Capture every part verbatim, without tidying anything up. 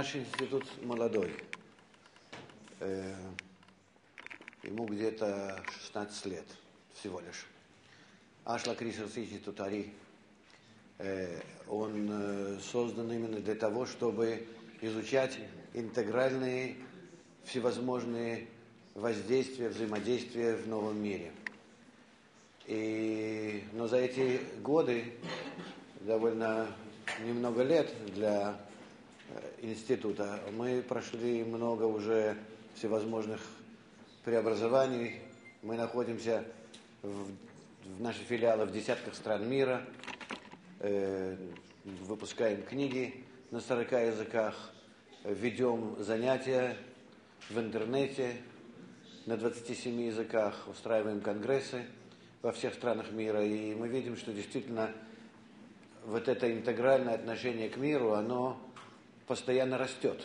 Наш институт молодой. Ему где-то шестнадцать лет всего лишь. Ашлак Ресерч Институт Ари. Он создан именно для того, чтобы изучать интегральные всевозможные воздействия, взаимодействия в новом мире. И, но за эти годы, довольно немного лет для института, мы прошли много уже всевозможных преобразований. Мы находимся в, в наших филиалах в десятках стран мира, э, выпускаем книги на сорока языках, ведем занятия в интернете на двадцати семи языках, устраиваем конгрессы во всех странах мира, и мы видим, что действительно вот это интегральное отношение к миру, оно постоянно растет.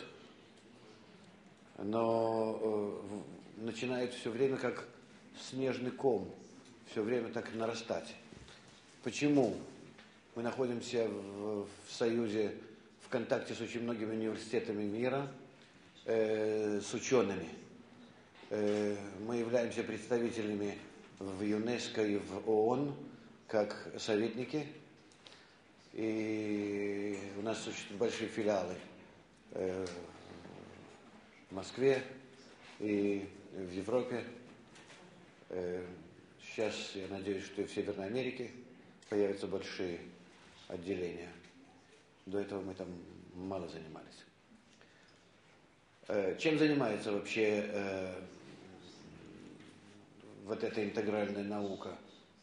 Оно э, начинает все время как снежный ком, все время так нарастать. Почему? Мы находимся в, в союзе, в контакте с очень многими университетами мира, э, с учеными. Э, мы являемся представителями в ЮНЕСКО и в ООН, как советники. И у нас очень большие филиалы э, в Москве и в Европе. Э, сейчас, я надеюсь, что и в Северной Америке появятся большие отделения. До этого мы там мало занимались. Э, чем занимается вообще э, вот эта интегральная наука?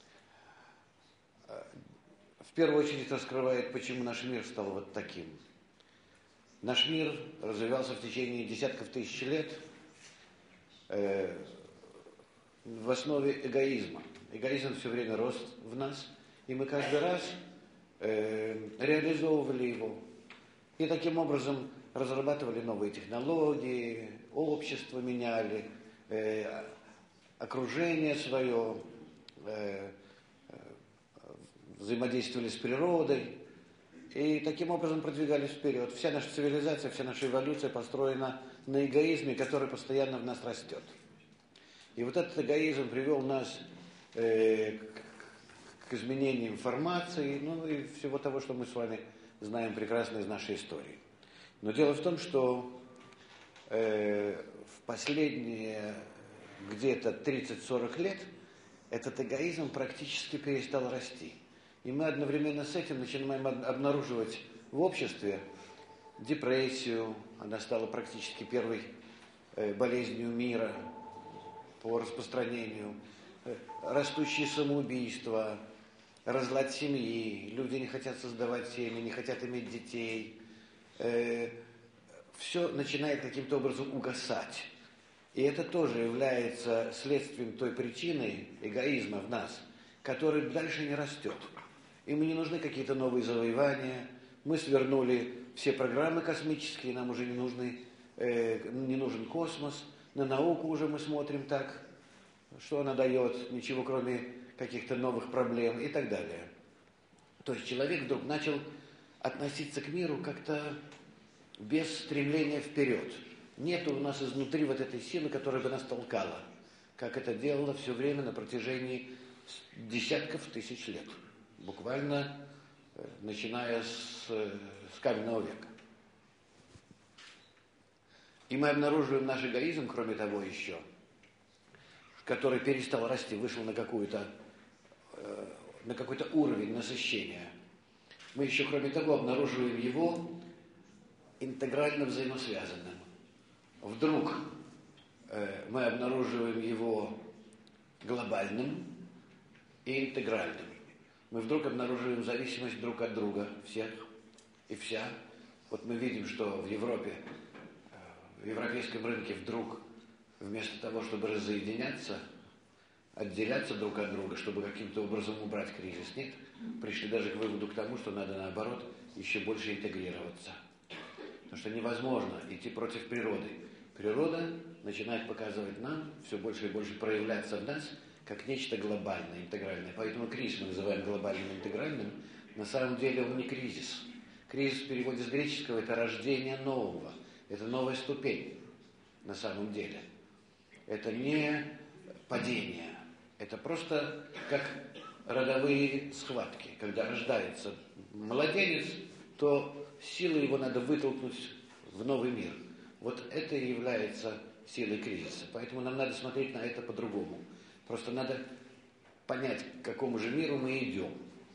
В первую очередь раскрывает, почему наш мир стал вот таким. Наш мир развивался в течение десятков тысяч лет э, в основе эгоизма. Эгоизм все время рос в нас, и мы каждый раз э, реализовывали его. И таким образом разрабатывали новые технологии, общество меняли, э, окружение свое, э, взаимодействовали с природой и таким образом продвигались вперед. Вся наша цивилизация, вся наша эволюция построена на эгоизме, который постоянно в нас растет. И вот этот эгоизм привел нас э, к, к изменению информации, ну и всего того, что мы с вами знаем прекрасно из нашей истории. Но дело в том, что э, в последние где-то тридцать-сорок лет этот эгоизм практически перестал расти. И мы одновременно с этим начинаем обнаруживать в обществе депрессию. Она стала практически первой болезнью мира по распространению. Растущие самоубийства, разлад семьи. Люди не хотят создавать семьи, не хотят иметь детей. Все начинает каким-то образом угасать. И это тоже является следствием той причины эгоизма в нас, который дальше не растет. Им не нужны какие-то новые завоевания. Мы свернули все программы космические, нам уже не, нужны, э, не нужен космос. На науку уже мы смотрим так, что она дает, ничего кроме каких-то новых проблем и так далее. То есть человек вдруг начал относиться к миру как-то без стремления вперед. Нет у нас изнутри вот этой силы, которая бы нас толкала, как это делала все время на протяжении десятков тысяч лет. Буквально начиная с, с каменного века. И мы обнаруживаем наш эгоизм, кроме того, еще, который перестал расти, вышел на, какую-то, на какой-то уровень насыщения. Мы еще, кроме того, обнаруживаем его интегрально взаимосвязанным. Вдруг э, мы обнаруживаем его глобальным и интегральным. Мы вдруг обнаруживаем зависимость друг от друга, всех и вся. Вот мы видим, что в Европе, в европейском рынке вдруг вместо того, чтобы разоединяться, отделяться друг от друга, чтобы каким-то образом убрать кризис, нет, пришли даже к выводу к тому, что надо наоборот еще больше интегрироваться. Потому что невозможно идти против природы. Природа начинает показывать нам, все больше и больше проявляться в нас, как нечто глобальное, интегральное. Поэтому кризис мы называем глобальным интегральным. На самом деле он не кризис. Кризис в переводе с греческого – это рождение нового. Это новая ступень на самом деле. Это не падение. Это просто как родовые схватки. Когда рождается младенец, то силой его надо вытолкнуть в новый мир. Вот это и является силой кризиса. Поэтому нам надо смотреть на это по-другому. Просто надо понять, к какому же миру мы идем.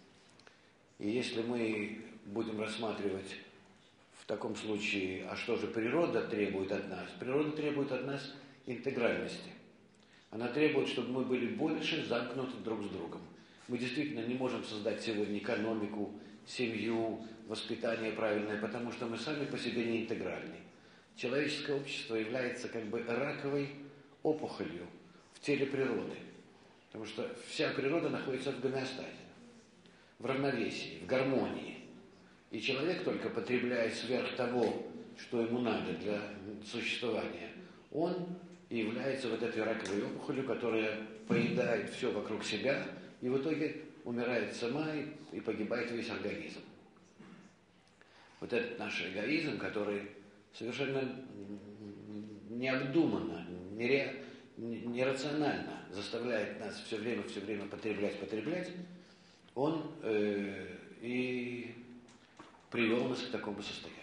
И если мы будем рассматривать в таком случае, а что же природа требует от нас? Природа требует от нас интегральности. Она требует, чтобы мы были больше замкнуты друг с другом. Мы действительно не можем создать сегодня экономику, семью, воспитание правильное, потому что мы сами по себе не интегральны. Человеческое общество является как бы раковой опухолью в теле природы. Потому что вся природа находится в гомеостазе, в равновесии, в гармонии. И человек, только потребляя сверх того, что ему надо для существования, он и является вот этой раковой опухолью, которая поедает все вокруг себя, и в итоге умирает сама и, и погибает весь организм. Вот этот наш эгоизм, который совершенно необдуманно, нере, нерационально заставляет нас все время, все время потреблять, потреблять, он э, и привел нас к такому состоянию.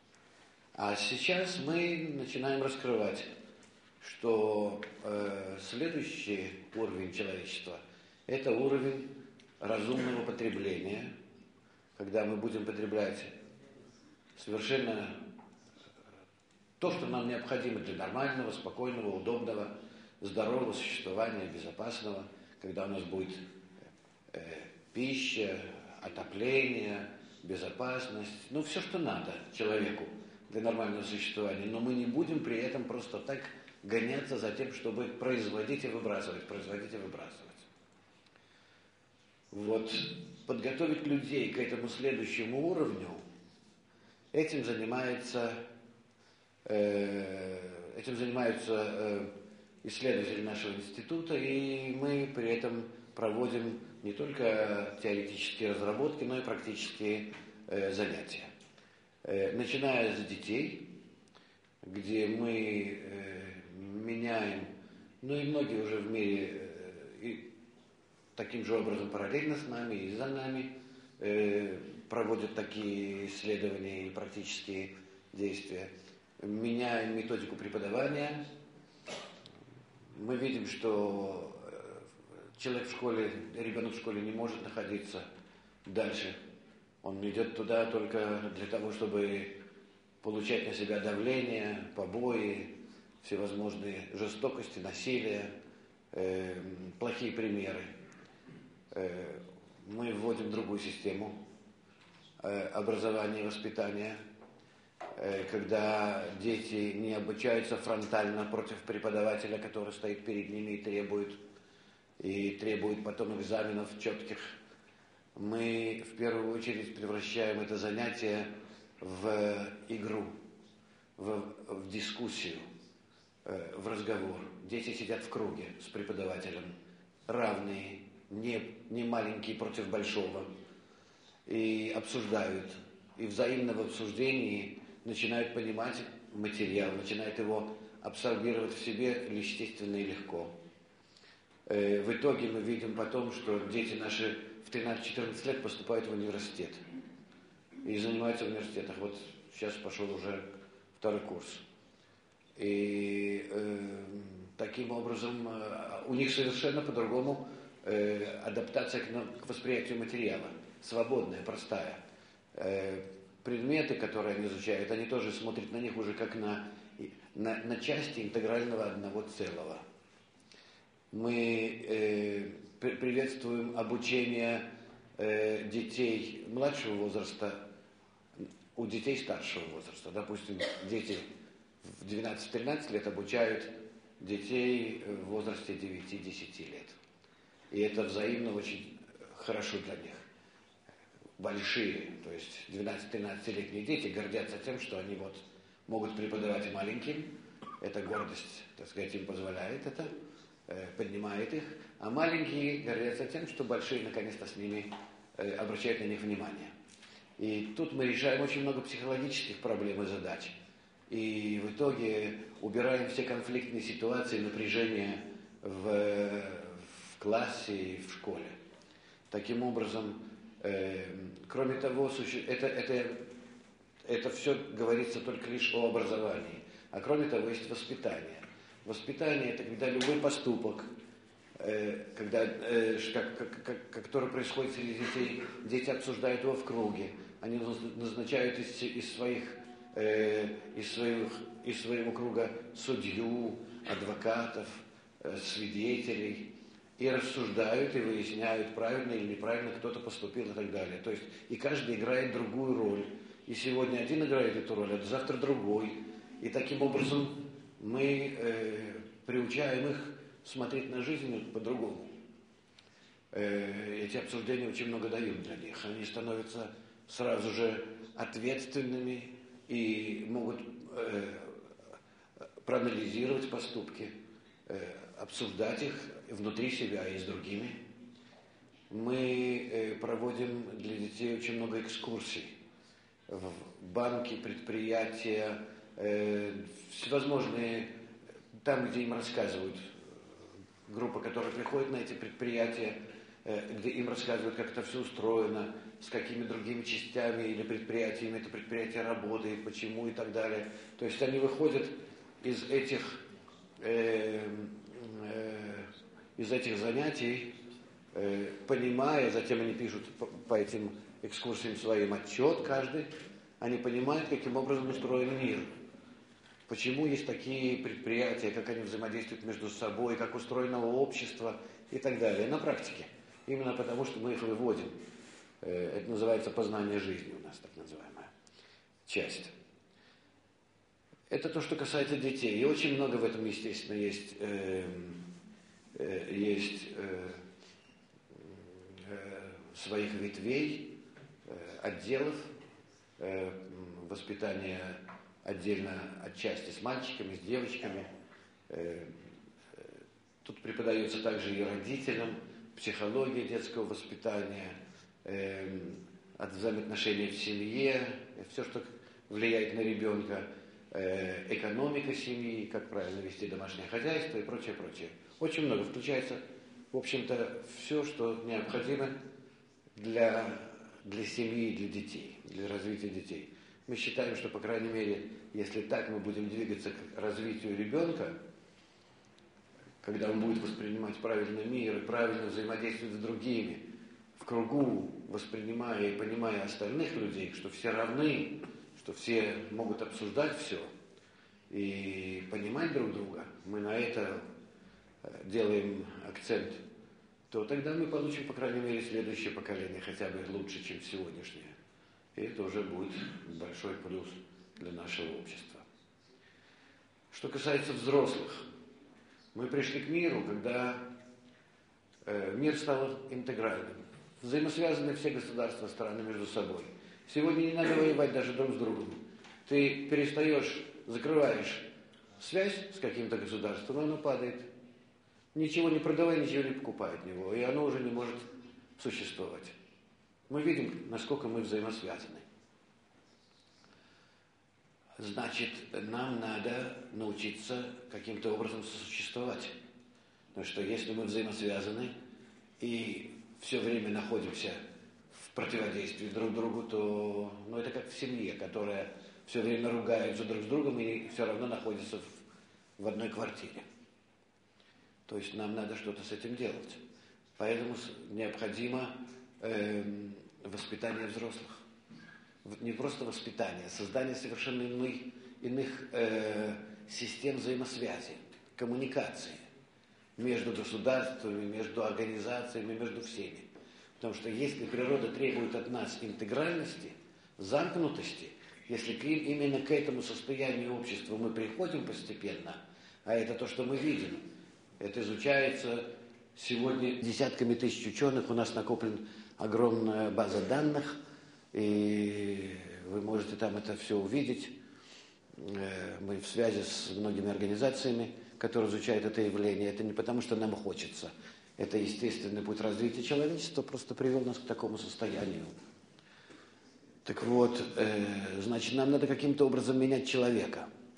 А сейчас мы начинаем раскрывать, что э, следующий уровень человечества – это уровень разумного потребления, когда мы будем потреблять совершенно то, что нам необходимо для нормального, спокойного, удобного, здорового существования, безопасного, когда у нас будет э, пища, отопление, безопасность, ну все, что надо человеку для нормального существования, но мы не будем при этом просто так гоняться за тем, чтобы производить и выбрасывать, производить и выбрасывать. Вот подготовить людей к этому следующему уровню, этим занимается, э, этим занимаются э, исследователи нашего института, и мы при этом проводим не только теоретические разработки, но и практические э, занятия. Э, начиная с детей, где мы э, меняем, ну и многие уже в мире э, и таким же образом параллельно с нами и за нами э, проводят такие исследования и практические действия. Меняем методику преподавания. Мы видим, что человек в школе, ребенок в школе не может находиться дальше. Он идет туда только для того, чтобы получать на себя давление, побои, всевозможные жестокости, насилие, э, плохие примеры. Э, мы вводим другую систему э, образования и воспитания, э, когда дети не обучаются фронтально против преподавателя, который стоит перед ними и требует и требует потом экзаменов четких. Мы в первую очередь превращаем это занятие в игру, в, в дискуссию, э, в разговор. Дети сидят в круге с преподавателем, равные, не, не маленькие против большого, и обсуждают. И взаимно в обсуждении начинают понимать материал, начинают его абсорбировать в себе естественно и легко. В итоге мы видим потом, что дети наши в тринадцать-четырнадцать лет поступают в университет и занимаются в университетах. Вот сейчас пошел уже второй курс. И э, таким образом э, у них совершенно по-другому э, адаптация к, к восприятию материала. Свободная, простая. Э, предметы, которые они изучают, они тоже смотрят на них уже как на, на, на части интегрального одного целого. Мы э, при, приветствуем обучение э, детей младшего возраста у детей старшего возраста. Допустим, дети в двенадцать-тринадцать лет обучают детей в возрасте девяти-десяти лет. И это взаимно очень хорошо для них. Большие, то есть двенадцать-тринадцатилетние дети гордятся тем, что они вот могут преподавать маленьким. Эта гордость, так сказать, им позволяет это, поднимает их. А маленькие гордятся тем, что большие наконец-то с ними обращают на них внимание. И тут мы решаем очень много психологических проблем и задач. И в итоге убираем все конфликтные ситуации, напряжения в, в классе и в школе. Таким образом, э, кроме того, это, это, это все говорится только лишь о образовании. А кроме того, есть воспитание. Воспитание – это когда любой поступок, э, когда, э, как, как, как, который происходит среди детей, дети обсуждают его в круге, они назначают из, из, своих, э, из, своих, из своего круга судью, адвокатов, э, свидетелей, и рассуждают, и выясняют, правильно или неправильно кто-то поступил и так далее. То есть и каждый играет другую роль. И сегодня один играет эту роль, а завтра другой. И таким образом мы э, приучаем их смотреть на жизнь по-другому. Э, эти обсуждения очень много дают для них. Они становятся сразу же ответственными и могут э, проанализировать поступки, э, обсуждать их внутри себя и с другими. Мы э, проводим для детей очень много экскурсий в банки, предприятия, э, всевозможные, там, где им рассказывают, группа, которая приходит на эти предприятия, э, где им рассказывают, как это все устроено, с какими другими частями или предприятиями это предприятие работает, почему и так далее. То есть они выходят из этих, э, э, из этих занятий, э, понимая, затем они пишут по, по этим экскурсиям своим отчет каждый, они понимают, каким образом устроен мир. Почему есть такие предприятия, как они взаимодействуют между собой, как устроено общество и так далее. На практике. Именно потому, что мы их выводим. Это называется познание жизни у нас, так называемая часть. Это то, что касается детей. И очень много в этом, естественно, есть, э, э, есть э, э, своих ветвей, э, отделов, э, воспитания отдельно отчасти с мальчиками, с девочками. Э, э, тут преподается также и родителям психология детского воспитания, э, взаимоотношения в семье, все, что влияет на ребенка, э, экономика семьи, как правильно вести домашнее хозяйство и прочее, прочее. Очень много включается, в общем-то, все, что необходимо для, для семьи и для детей, для развития детей. Мы считаем, что, по крайней мере, если так мы будем двигаться к развитию ребенка, когда он будет воспринимать правильный мир и правильно взаимодействовать с другими, в кругу, воспринимая и понимая остальных людей, что все равны, что все могут обсуждать все и понимать друг друга, мы на это делаем акцент, то тогда мы получим, по крайней мере, следующее поколение хотя бы лучше, чем сегодняшнее. И это уже будет большой плюс для нашего общества. Что касается взрослых, мы пришли к миру, когда э, мир стал интегральным. Взаимосвязаны все государства, страны между собой. Сегодня не надо воевать даже друг с другом. Ты перестаешь, закрываешь связь с каким-то государством, и оно падает. Ничего не продавай, ничего не покупай от него, и оно уже не может существовать. Мы видим, насколько мы взаимосвязаны. Значит, нам надо научиться каким-то образом сосуществовать. Потому что если мы взаимосвязаны и все время находимся в противодействии друг другу, то ну, это как в семье, которая все время ругается друг с другом и все равно находится в, в одной квартире. То есть нам надо что-то с этим делать. Поэтому необходимо э, воспитание взрослых. Не просто воспитание, а создание совершенно иных, иных э, систем взаимосвязи, коммуникации между государствами, между организациями, между всеми. Потому что если природа требует от нас интегральности, замкнутости, если к, именно к этому состоянию общества мы приходим постепенно, а это то, что мы видим, это изучается сегодня десятками тысяч ученых, у нас накоплена огромная база данных, и вы можете там это все увидеть. Мы в связи с многими организациями, которые изучают это явление. Это не потому, что нам хочется. Это естественный путь развития человечества, просто привел нас к такому состоянию. Так вот, значит, нам надо каким-то образом менять человека.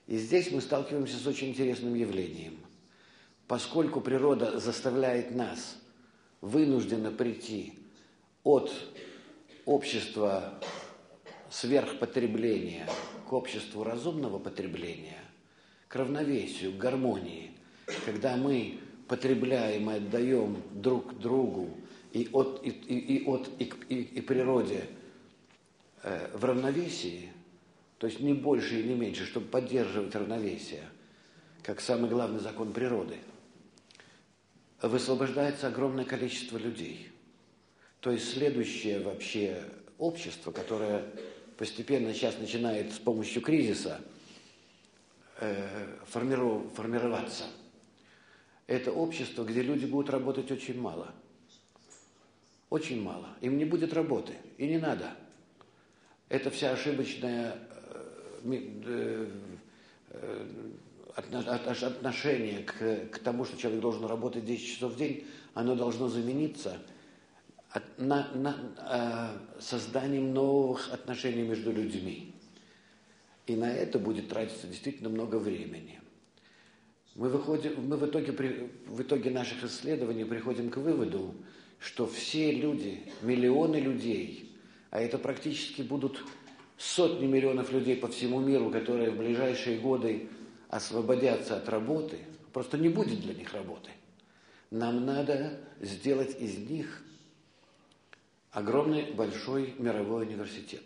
И здесь мы сталкиваемся с очень интересным явлением. Поскольку природа заставляет нас вынужденно прийти от общества сверхпотребления к обществу разумного потребления, к равновесию, к гармонии, когда мы потребляем и отдаем друг другу и, от, и, и, и, от, и, и, и природе э, в равновесии, то есть не больше и не меньше, чтобы поддерживать равновесие, как самый главный закон природы, высвобождается огромное количество людей. То есть следующее вообще общество, которое постепенно сейчас начинает с помощью кризиса э, формиров, формироваться, это общество, где люди будут работать очень мало. Очень мало. Им не будет работы. И не надо. Это вся ошибочная э, э, отношение к, к тому, что человек должен работать десять часов в день, оно должно замениться от, на, на, э, созданием новых отношений между людьми. И на это будет тратиться действительно много времени. Мы, выходим, мы в, итоге, в итоге наших исследований приходим к выводу, что все люди, миллионы людей, а это практически будут сотни миллионов людей по всему миру, которые в ближайшие годы освободятся от работы, просто не будет для них работы. Нам надо сделать из них огромный большой мировой университет.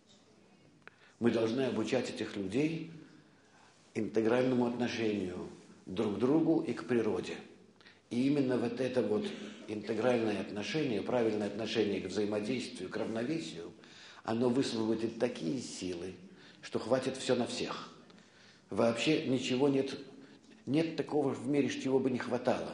Мы должны обучать этих людей интегральному отношению друг к другу и к природе. И именно вот это вот интегральное отношение, правильное отношение к взаимодействию, к равновесию, оно высвободит такие силы, что хватит все на всех. Вообще ничего нет, нет такого в мире, чего бы не хватало.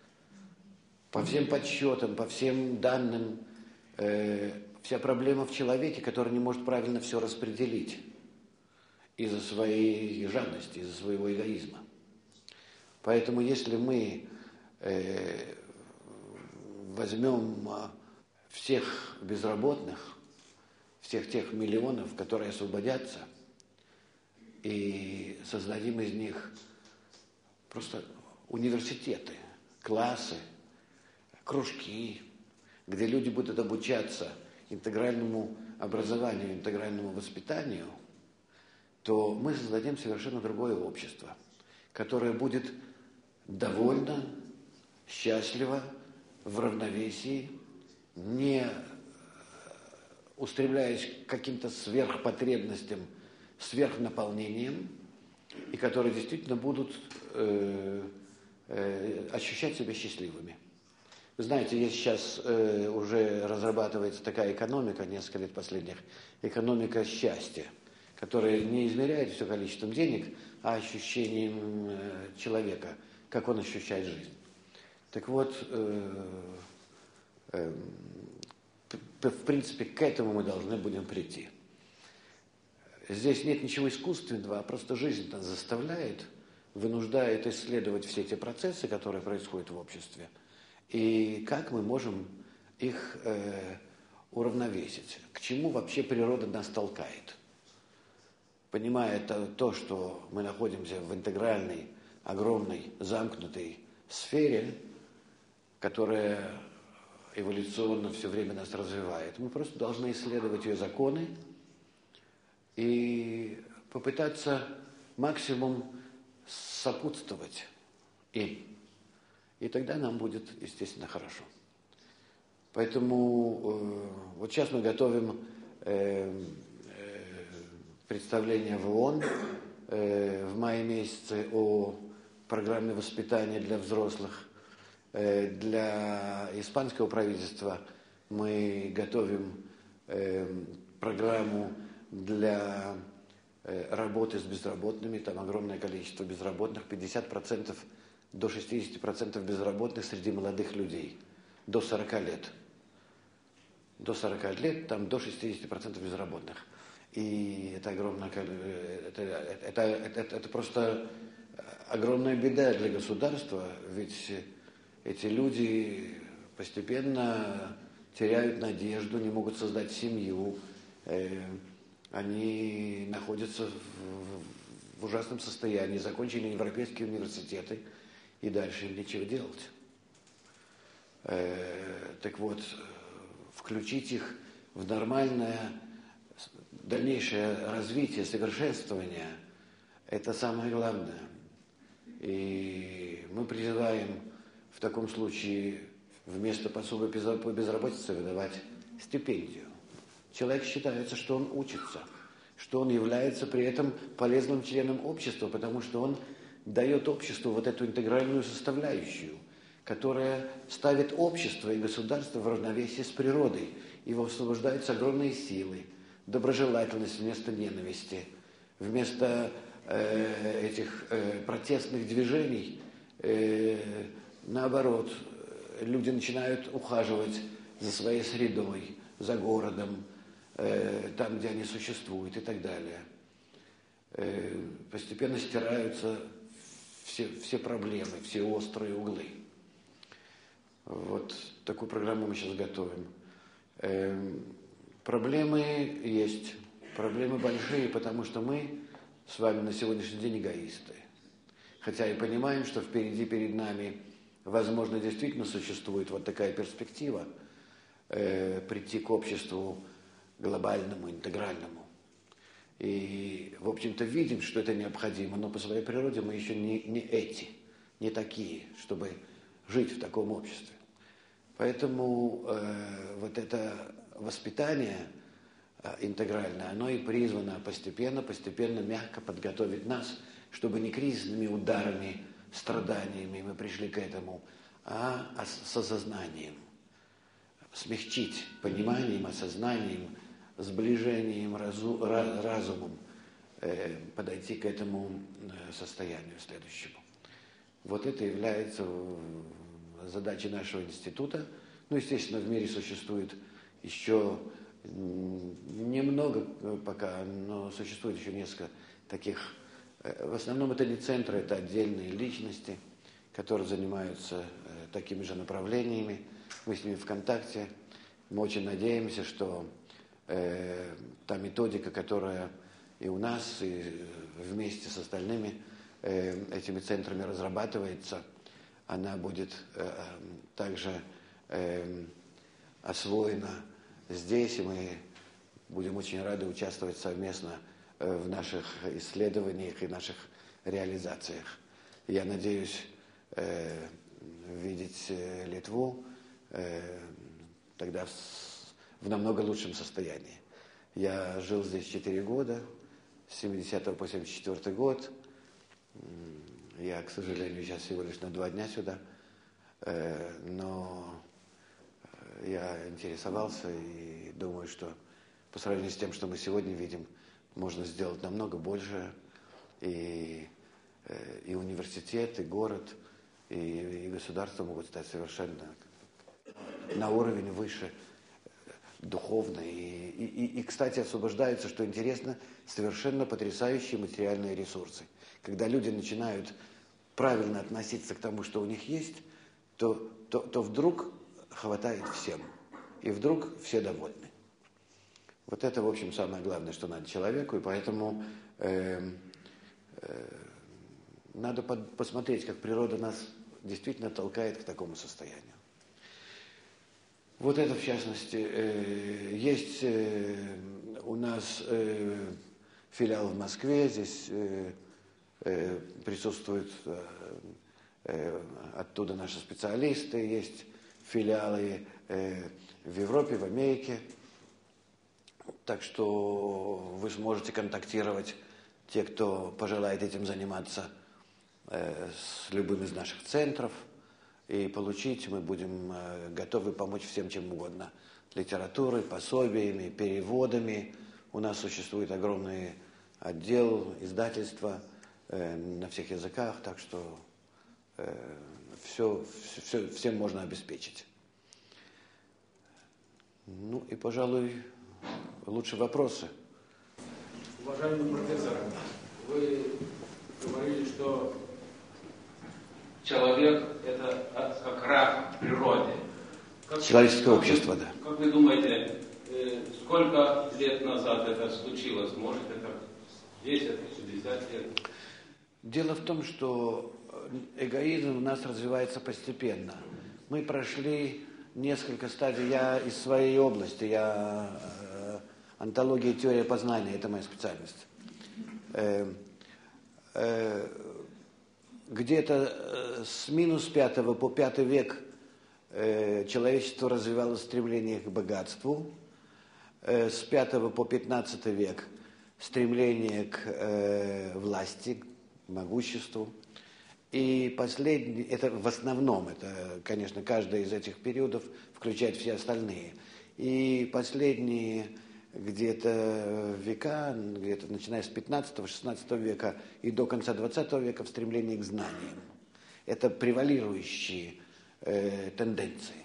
По всем подсчетам, по всем данным, э, вся проблема в человеке, который не может правильно все распределить из-за своей жадности, из-за своего эгоизма. Поэтому если мы э, возьмем всех безработных, всех тех миллионов, которые освободятся, и создадим из них просто университеты, классы, кружки, где люди будут обучаться интегральному образованию, интегральному воспитанию, то мы создадим совершенно другое общество, которое будет довольно, счастливо, в равновесии, не устремляясь к каким-то сверхпотребностям, сверхнаполнением, и которые действительно будут э, э, ощущать себя счастливыми. Вы знаете, есть сейчас э, уже разрабатывается такая экономика, несколько лет последних, экономика счастья, которая не измеряет все количеством денег, а ощущением э, человека, как он ощущает жизнь. Так вот, э, э, в принципе, к этому мы должны будем прийти. Здесь нет ничего искусственного, а просто жизнь нас заставляет, вынуждает исследовать все эти процессы, которые происходят в обществе, и как мы можем их э, уравновесить. К чему вообще природа нас толкает? Понимая то, то, что мы находимся в интегральной, огромной, замкнутой сфере, которая эволюционно все время нас развивает, мы просто должны исследовать ее законы и попытаться максимум сопутствовать им. И тогда нам будет, естественно, хорошо. Поэтому э, вот сейчас мы готовим э, э, представление в ООН э, в мае месяце о программе воспитания для взрослых. Э, для испанского правительства мы готовим э, программу для э, работы с безработными. Там огромное количество безработных, пятьдесят процентов до шестьдесят процентов безработных среди молодых людей, до сорока лет. До сорока лет, там до шестьдесят процентов безработных. И это огромное, это, это, это, это, это просто огромная беда для государства, ведь эти люди постепенно теряют надежду, не могут создать семью, э, они находятся в, в, в ужасном состоянии, закончили европейские университеты, и дальше им нечего делать. Э, так вот, включить их в нормальное дальнейшее развитие, совершенствование – это самое главное. И мы призываем в таком случае вместо пособия по безработице выдавать стипендию. Человек считается, что он учится, что он является при этом полезным членом общества, потому что он дает обществу вот эту интегральную составляющую, которая ставит общество и государство в равновесие с природой, и высвобождаются огромные силы, доброжелательность вместо ненависти, вместо э, этих э, протестных движений, э, наоборот, люди начинают ухаживать за своей средой, за городом, э, там, где они существуют и так далее. Э, постепенно стираются все, все проблемы, все острые углы. Вот такую программу мы сейчас готовим. Э, проблемы есть, проблемы большие, потому что мы с вами на сегодняшний день эгоисты. Хотя и понимаем, что впереди перед нами, возможно, действительно существует вот такая перспектива э, прийти к обществу глобальному, интегральному. И, в общем-то, видим, что это необходимо, но по своей природе мы еще не, не эти, не такие, чтобы жить в таком обществе. Поэтому э, вот это воспитание э, интегральное, оно и призвано постепенно, постепенно, мягко подготовить нас, чтобы не кризисными ударами, страданиями мы пришли к этому, а с осознанием, смягчить пониманием, осознанием, сближением, разу, разумом, э, подойти к этому состоянию следующему. Вот это является задачей нашего института. Ну, естественно, в мире существует еще немного пока, но существует еще несколько таких. В основном это не центры, это отдельные личности, которые занимаются такими же направлениями. Мы с ними в контакте. Мы очень надеемся, что э, та методика, которая и у нас, и вместе с остальными э, этими центрами разрабатывается, она будет э, также э, освоена здесь, и мы будем очень рады участвовать совместно э, в наших исследованиях и наших реализациях. Я надеюсь э, видеть э, Литву э, тогда в, в намного лучшем состоянии. Я жил здесь четыре года, с семидесятого по семьдесят четвёртый год. Я, к сожалению, сейчас всего лишь на два дня сюда, э, но я интересовался и думаю, что по сравнению с тем, что мы сегодня видим, можно сделать намного больше. И, э, и университет, и город, и, и государство могут стать совершенно на уровень выше духовно. И, и, и, кстати, освобождаются, что интересно, совершенно потрясающие материальные ресурсы. Когда люди начинают правильно относиться к тому, что у них есть, то, то, то вдруг хватает всем. И вдруг все довольны. Вот это, в общем, самое главное, что надо человеку. И поэтому э, э, надо под, посмотреть, как природа нас действительно толкает к такому состоянию. Вот это, в частности, э, есть э, у нас э, филиал в Москве, здесь э, э, присутствуют э, э, оттуда наши специалисты, есть филиалы э, в Европе, в Америке. Так что вы сможете контактировать, те, кто пожелает этим заниматься, э, с любым из наших центров. И получить мы будем э, готовы помочь всем, чем угодно. Литературой, пособиями, переводами. У нас существует огромный отдел, издательства э, на всех языках, так что э, все, все, всем можно обеспечить. Ну и, пожалуй, лучше вопросы. Уважаемый профессор, вы говорили, что человек – это как рак в природе. Как, Человеческое как общество, вы, да. Как вы думаете, э, сколько лет назад это случилось? Может, это десять-пятьдесят лет? Дело в том, что эгоизм у нас развивается постепенно. Мы прошли несколько стадий. Я из своей области, я э, онтология и теория познания, это моя специальность. Э, э, где-то с минус пятого по пятый век э, человечество развивало стремление к богатству. Э, с пятого по пятнадцатый век стремление к э, власти, могуществу. И последний, это в основном, это, конечно, каждый из этих периодов включает все остальные. И последние где-то века, где-то начиная с пятнадцатого-шестнадцатого века и до конца двадцатого века в стремлении к знаниям. Это превалирующие э, тенденции.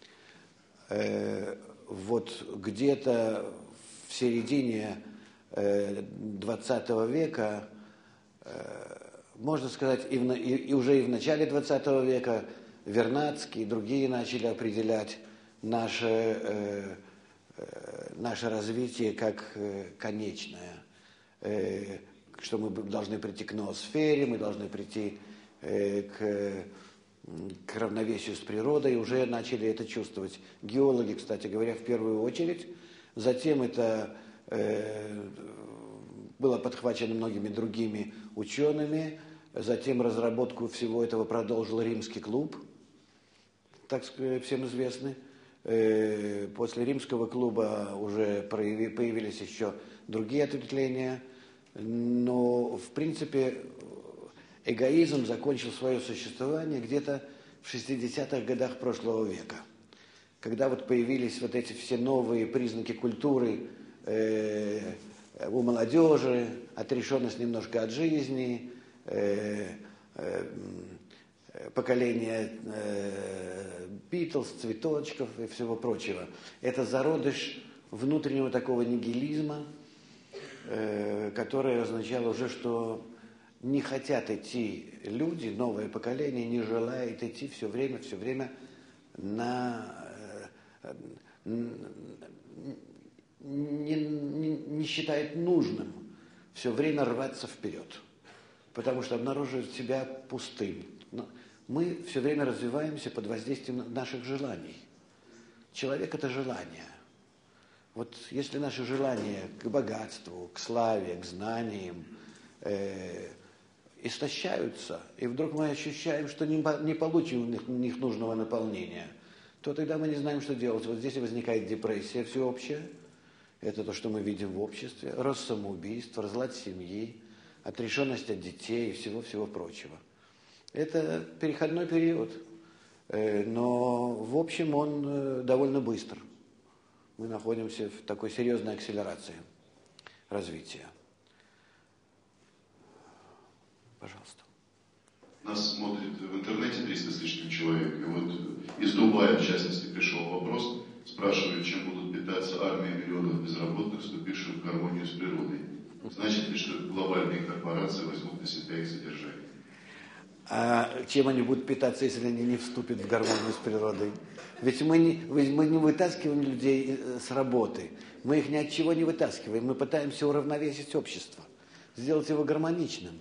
Э, вот где-то в середине э, двадцатого века, э, можно сказать, и, в, и, и уже и в начале двадцатого века Вернадский и другие начали определять наше, э, э, наше развитие как э, конечное, э, что мы должны прийти к ноосфере, мы должны прийти э, к, к равновесию с природой, и уже начали это чувствовать геологи, кстати говоря, в первую очередь. Затем это э, было подхвачено многими другими учеными. Затем разработку всего этого продолжил Римский клуб, так всем известный. После Римского клуба уже появились еще другие ответвления. Но, в принципе, эгоизм закончил свое существование где-то в шестидесятых годах прошлого века. Когда вот появились вот эти все новые признаки культуры э, у молодежи, отрешенность немножко от жизни, Э, э, поколение э, Битлз, цветочков и всего прочего. Это зародыш внутреннего такого нигилизма, э, который означало уже, что не хотят идти люди, новое поколение не желает идти все время, все время на... Э, не, не, не считает нужным все время рваться вперед. Потому что обнаруживает себя пустым. Но мы все время развиваемся под воздействием наших желаний. Человек – это желание. Вот если наши желания к богатству, к славе, к знаниям э, истощаются, и вдруг мы ощущаем, что не, не получим в них, в них нужного наполнения, то тогда мы не знаем, что делать. Вот здесь возникает депрессия всеобщая. Это то, что мы видим в обществе. Рост самоубийств, разлад семьи, отрешенность от детей и всего-всего прочего. Это переходной период, но в общем он довольно быстр. Мы находимся в такой серьезной акселерации развития. Пожалуйста. Нас смотрит в интернете триста с лишним человек. И вот из Дубая, в частности, пришел вопрос, спрашивают, чем будут питаться армии миллионов безработных, вступивших в гармонию с природой. Значит ли, что глобальные корпорации возьмут на себя их содержание? А чем они будут питаться, если они не вступят в гармонию с природой? Ведь мы не, мы не вытаскиваем людей с работы. Мы их ни от чего не вытаскиваем. Мы пытаемся уравновесить общество, сделать его гармоничным.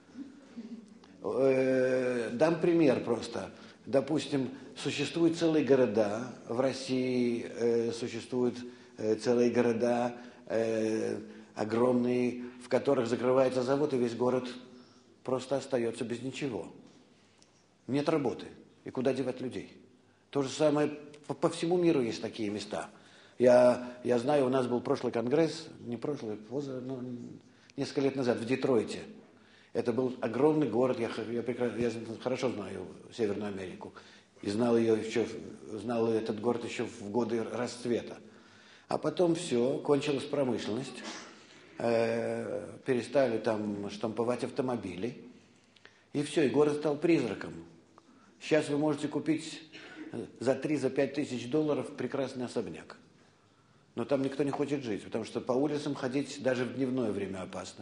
Дам пример просто. Допустим, существуют целые города. В России существуют целые города огромные, в которых закрывается завод, и весь город просто остается без ничего. Нет работы. И куда девать людей? То же самое по, по всему миру есть такие места. Я, я знаю, у нас был прошлый конгресс, не прошлый, поза, ну, несколько лет назад в Детройте. Это был огромный город, я, я, прекрасно, я хорошо знаю Северную Америку. И знал, ее еще, знал этот город еще в годы расцвета. А потом все, кончилась промышленность. Перестали там штамповать автомобили, и все, и город стал призраком. Сейчас вы можете купить за три-за пять тысяч долларов прекрасный особняк. Но там никто не хочет жить, потому что по улицам ходить даже в дневное время опасно.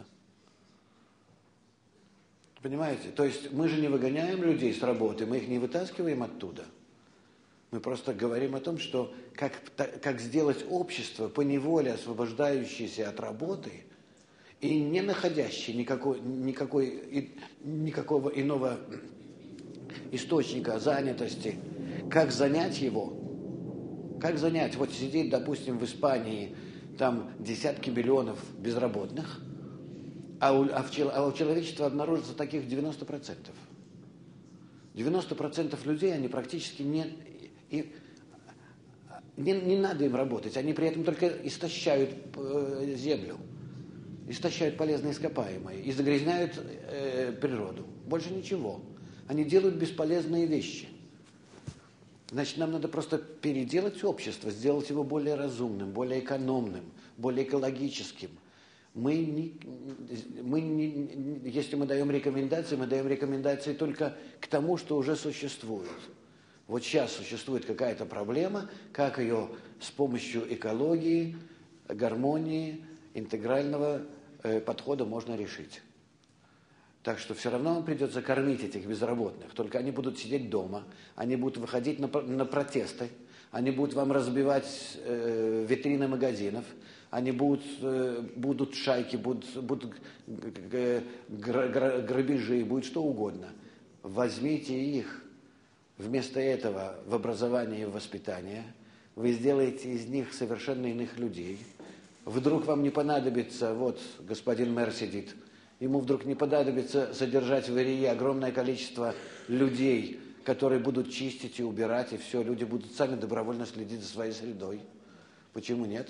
Понимаете? То есть мы же не выгоняем людей с работы, мы их не вытаскиваем оттуда. Мы просто говорим о том, что как, как сделать общество поневоле освобождающееся от работы и не находящий никакой, никакой, никакого иного источника занятости, как занять его, как занять, вот сидит, допустим, в Испании, там десятки миллионов безработных, а у, а, в, а у человечества обнаружится таких девяносто процентов. девяносто процентов людей, они практически не, и, не, не надо им работать, они при этом только истощают э, землю, истощают полезные ископаемые и загрязняют э, природу. Больше ничего. Они делают бесполезные вещи. Значит, нам надо просто переделать общество, сделать его более разумным, более экономным, более экологическим. Мы не, мы не, если мы даем рекомендации, мы даем рекомендации только к тому, что уже существует. Вот сейчас существует какая-то проблема, как ее с помощью экологии, гармонии, интегрального э, подхода можно решить. Так что все равно вам придется кормить этих безработных. Только они будут сидеть дома, они будут выходить на, на протесты, они будут вам разбивать э, витрины магазинов, они будут, э, будут шайки, будут, будут э, грабежи, будет что угодно. Возьмите их вместо этого в образование и в воспитание. Вы сделаете из них совершенно иных людей. Вдруг вам не понадобится, вот господин мэр сидит, ему вдруг не понадобится содержать в Ирии огромное количество людей, которые будут чистить и убирать, и все, люди будут сами добровольно следить за своей средой. Почему нет?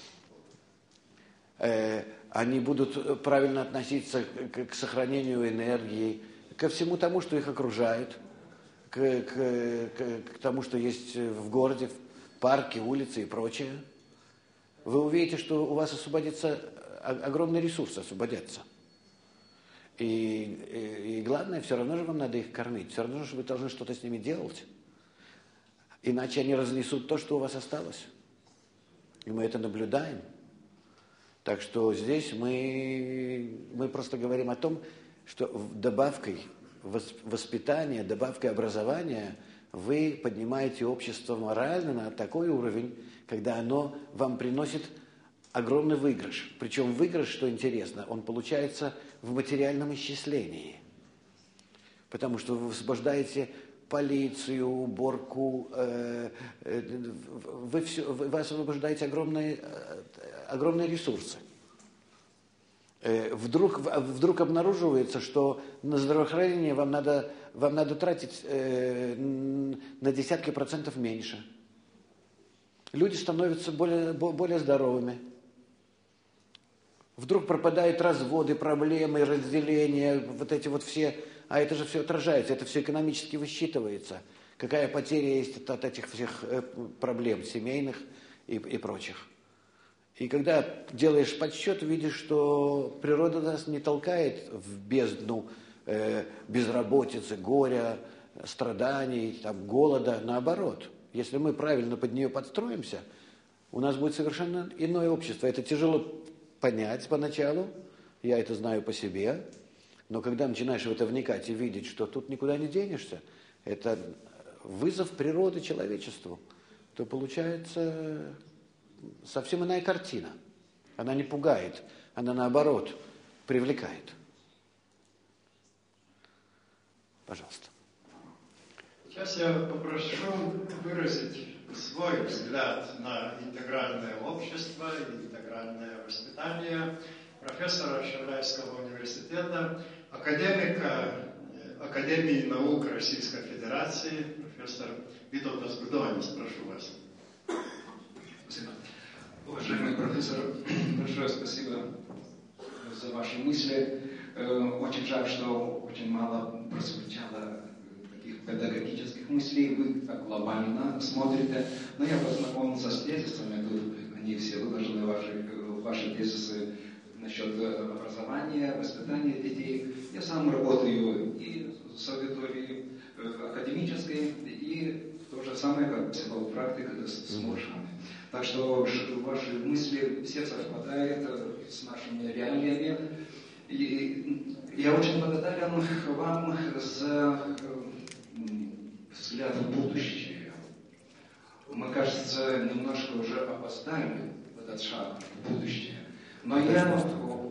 Э, они будут правильно относиться к, к сохранению энергии, ко всему тому, что их окружает, к, к, к, к тому, что есть в городе, парки, улицы и прочее. Вы увидите, что у вас освободится, огромные ресурсы освободятся. И, и, и главное, все равно же вам надо их кормить, все равно же вы должны что-то с ними делать. Иначе они разнесут то, что у вас осталось. И мы это наблюдаем. Так что здесь мы, мы просто говорим о том, что добавкой воспитания, добавкой образования вы поднимаете общество морально на такой уровень, когда оно вам приносит огромный выигрыш. Причем выигрыш, что интересно, он получается в материальном исчислении. Потому что вы высвобождаете полицию, уборку, э, э, вы, все, вы освобождаете огромные, э, огромные ресурсы. Э, вдруг, вдруг обнаруживается, что на здравоохранение вам надо, вам надо тратить э, на десятки процентов меньше. Люди становятся более, более здоровыми. Вдруг пропадают разводы, проблемы, разделения, вот эти вот все, а это же все отражается, это все экономически высчитывается. Какая потеря есть от этих всех проблем семейных и, и прочих. И когда делаешь подсчет, видишь, что природа нас не толкает в бездну э, безработицы, горя, страданий, там, голода, наоборот. Если мы правильно под нее подстроимся, у нас будет совершенно иное общество. Это тяжело понять поначалу, я это знаю по себе, но когда начинаешь в это вникать и видеть, что тут никуда не денешься, это вызов природы человечеству, то получается совсем иная картина. Она не пугает, она наоборот привлекает. Пожалуйста. Сейчас я попрошу выразить свой взгляд на интегральное общество и интегральное воспитание профессора Шаляйского университета, академика Академии наук Российской Федерации, профессор Витолдас Гудонис. Прошу вас. Спасибо. Уважаемый профессор, большое спасибо за ваши мысли. Очень жаль, что очень мало прозвучало таких педагогических мыслей. Вы так глобально смотрите. Но я познакомился с тезисами, тут они все выложены, ваши, ваши тезисы насчет образования, воспитания детей. Я сам работаю и с аудиторией академической, и то же самое, как психолог-практик с, с малышами. Так что ваши мысли все совпадают с нашими реалиями. И я очень благодарен вам за взгляд в будущее. Мы, кажется, немножко уже опоздали в этот шаг в будущее. Но я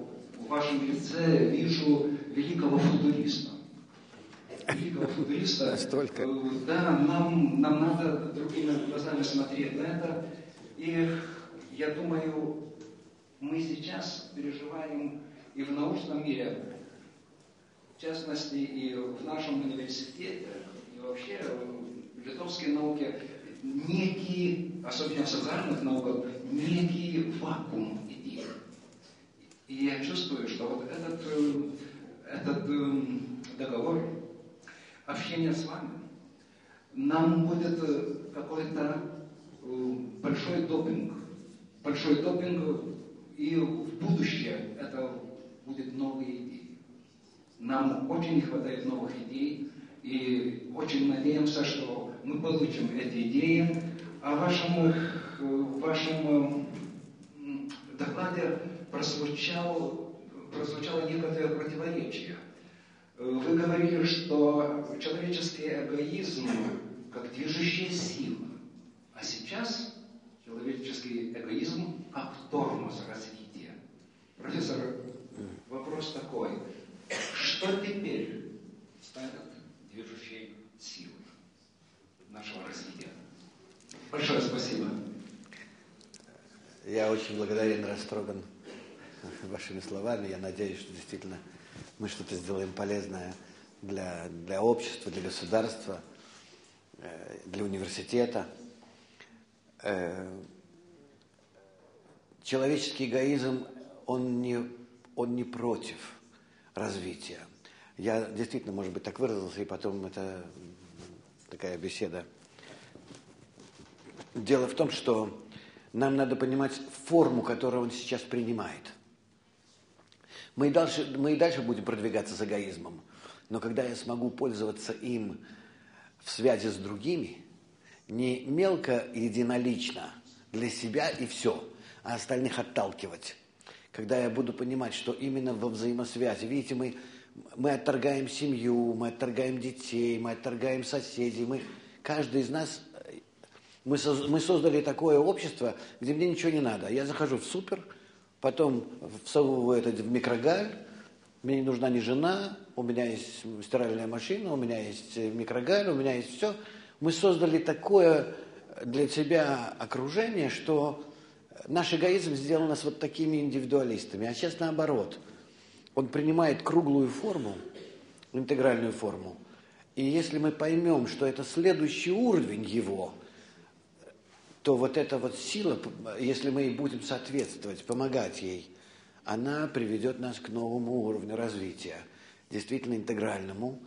в вашем лице вижу великого футуриста. Великого футуриста. Настолько. Да, нам, нам надо другими глазами смотреть на это. И я думаю, мы сейчас переживаем и в научном мире, в частности, и в нашем университете, и вообще в литовской науке, некий, особенно в социальных науках, некий вакуум идей. И я чувствую, что вот этот, этот договор, общение с вами, нам будет какой-то большой допинг. Большой допинг, и в будущее это будет новые идеи. Нам очень не хватает новых идей, и очень надеемся, что мы получим эти идеи. А в вашем, в вашем докладе прозвучало, прозвучало некоторое противоречие. Вы говорили, что человеческий эгоизм как движущая сила, а сейчас человеческий эгоизм как тормоз развития. Профессор, вопрос такой. Что теперь станет движущей силой нашего развития? Большое спасибо. Я очень благодарен, растроган вашими словами. Я надеюсь, что действительно мы что-то сделаем полезное для, для общества, для государства, для университета. Человеческий эгоизм, он не, он не против развития. Я действительно, может быть, так выразился, и потом это такая беседа. Дело в том, что нам надо понимать форму, которую он сейчас принимает. Мы и дальше, мы и дальше будем продвигаться с эгоизмом, но когда я смогу пользоваться им в связи с другими, не мелко единолично для себя и все, а остальных отталкивать. Когда я буду понимать, что именно во взаимосвязи, видите, мы, мы отторгаем семью, мы отторгаем детей, мы отторгаем соседей, мы, каждый из нас, мы, соз, мы создали такое общество, где мне ничего не надо. Я захожу в супер, потом всовываю это в микрогаль, мне не нужна ни жена, у меня есть стиральная машина, у меня есть микрогаль, у меня есть все. Мы создали такое для себя окружение, что наш эгоизм сделал нас вот такими индивидуалистами. А сейчас наоборот. Он принимает круглую форму, интегральную форму. И если мы поймем, что это следующий уровень его, то вот эта вот сила, если мы ей будем соответствовать, помогать ей, она приведет нас к новому уровню развития, действительно интегральному.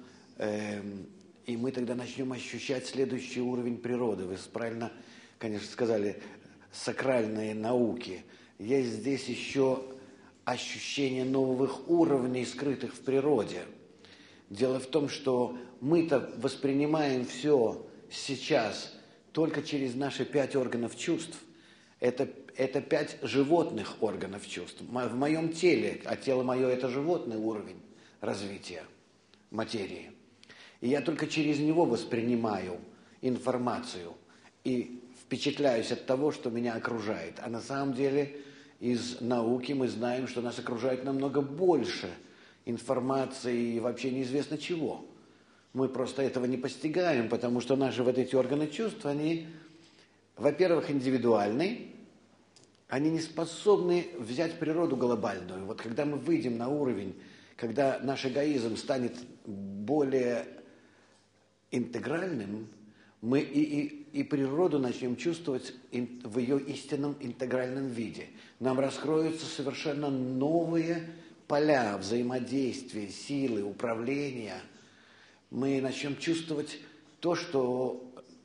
И мы тогда начнем ощущать следующий уровень природы. Вы правильно, конечно, сказали, сакральные науки. Есть здесь еще ощущение новых уровней, скрытых в природе. Дело в том, что мы-то воспринимаем все сейчас только через наши пять органов чувств. Это, это пять животных органов чувств. В моем теле, а тело мое – это животный уровень развития материи. И я только через него воспринимаю информацию и впечатляюсь от того, что меня окружает. А на самом деле из науки мы знаем, что нас окружает намного больше информации и вообще неизвестно чего. Мы просто этого не постигаем, потому что наши вот эти органы чувств, они, во-первых, индивидуальны, они не способны взять природу глобальную. Вот когда мы выйдем на уровень, когда наш эгоизм станет более интегральным, мы и, и, и природу начнем чувствовать в ее истинном интегральном виде. Нам раскроются совершенно новые поля взаимодействия, силы, управления. Мы начнем чувствовать то, что,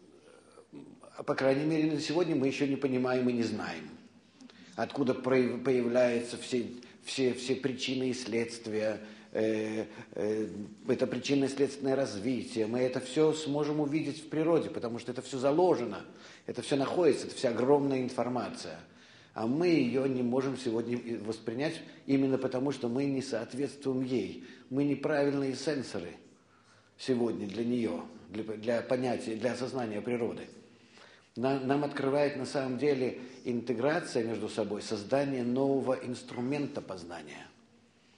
по крайней мере, на сегодня мы еще не понимаем и не знаем. Откуда появляются все, все, все причины и следствия, э, э, это причинно-следственное развитие. Мы это все сможем увидеть в природе, потому что это все заложено, это все находится, это вся огромная информация. А мы ее не можем сегодня воспринять именно потому, что мы не соответствуем ей. Мы неправильные сенсоры сегодня для нее, для, для понятия, для осознания природы. Нам, нам открывает на самом деле интеграция между собой, создание нового инструмента познания.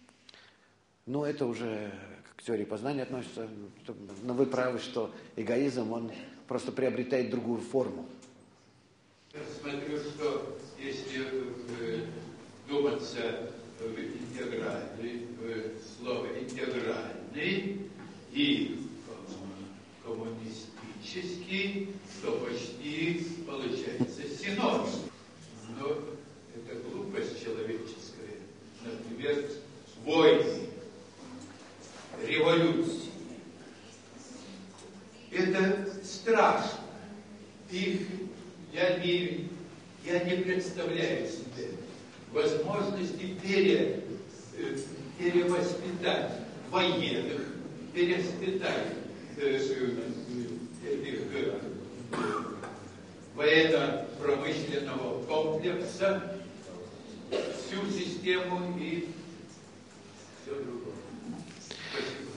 Но это уже к теории познания относится. Но вы правы, что эгоизм, он просто приобретает другую форму. Я смотрю, что если э, думаться в интегральный, в слово интегральный и э, коммунистический, то почти получается синоним. Но это глупость человеческая. Например, войны, революции. Это страшно. Их я не, я не представляю себе возможности пере, перевоспитать военных, перевоспитать э, этих э, военно-промышленного комплекса, всю систему и все другое. Спасибо.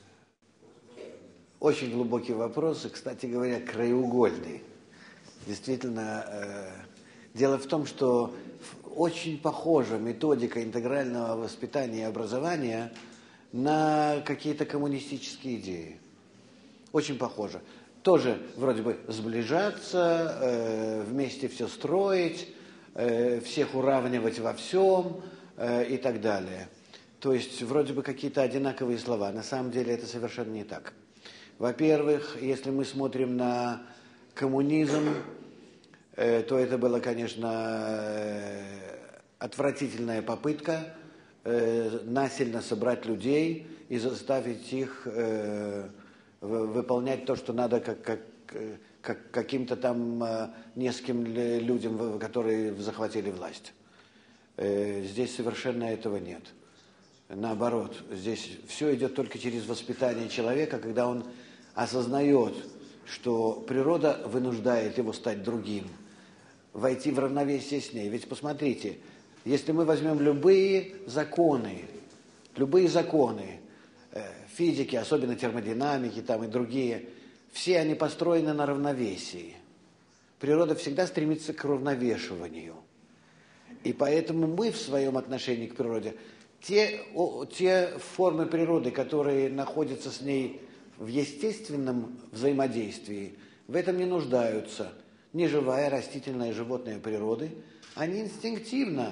Очень глубокий вопрос, и, кстати говоря, краеугольный. Действительно, э, дело в том, что очень похожа методика интегрального воспитания и образования на какие-то коммунистические идеи. Очень похожа. Тоже вроде бы сближаться, э, вместе все строить, э, всех уравнивать во всем э, и так далее. То есть вроде бы какие-то одинаковые слова. На самом деле это совершенно не так. Во-первых, если мы смотрим на коммунизм, э, то это была, конечно, э, отвратительная попытка э, насильно собрать людей и заставить их э, выполнять то, что надо как, как, как каким-то там э, нескольким людям, которые захватили власть. Э, здесь совершенно этого нет. Наоборот, здесь все идет только через воспитание человека, когда он осознает, что природа вынуждает его стать другим, войти в равновесие с ней. Ведь посмотрите, если мы возьмем любые законы, любые законы э, физики, особенно термодинамики там и другие, все они построены на равновесии. Природа всегда стремится к уравновешиванию. И поэтому мы в своем отношении к природе, те, о, те формы природы, которые находятся с ней в естественном взаимодействии, в этом не нуждаются. Ни живая, растительная, животная природы, они инстинктивно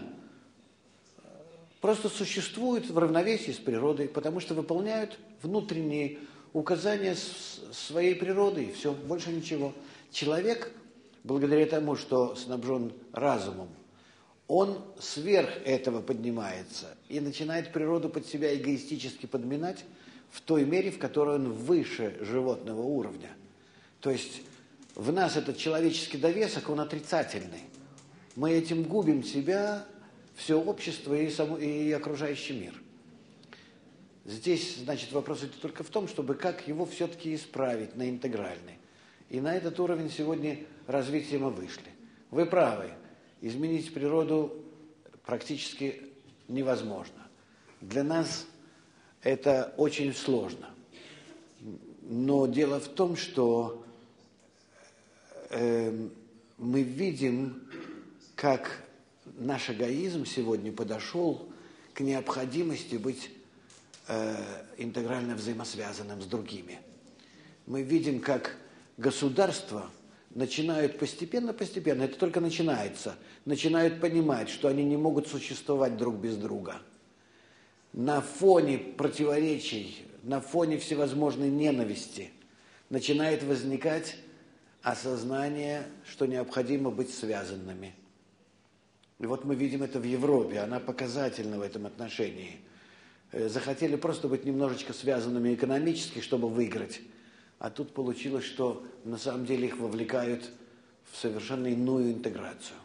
просто существуют в равновесии с природой, потому что выполняют внутренние указания своей природы, и все, больше ничего. Человек, благодаря тому, что снабжен разумом, он сверх этого поднимается и начинает природу под себя эгоистически подминать в той мере, в которой он выше животного уровня. То есть в нас этот человеческий довесок, он отрицательный. Мы этим губим себя, все общество и, само, и окружающий мир. Здесь, значит, вопрос идет только в том, чтобы как его все-таки исправить на интегральный. И на этот уровень сегодня развития мы вышли. Вы правы, изменить природу практически невозможно. Для нас это очень сложно. Но дело в том, что э, мы видим, как наш эгоизм сегодня подошел к необходимости быть э, интегрально взаимосвязанным с другими. Мы видим, как государства начинают постепенно-постепенно, это только начинается, начинают понимать, что они не могут существовать друг без друга. На фоне противоречий, на фоне всевозможной ненависти начинает возникать осознание, что необходимо быть связанными. И вот мы видим это в Европе, она показательна в этом отношении. Захотели просто быть немножечко связанными экономически, чтобы выиграть. А тут получилось, что на самом деле их вовлекают в совершенно иную интеграцию.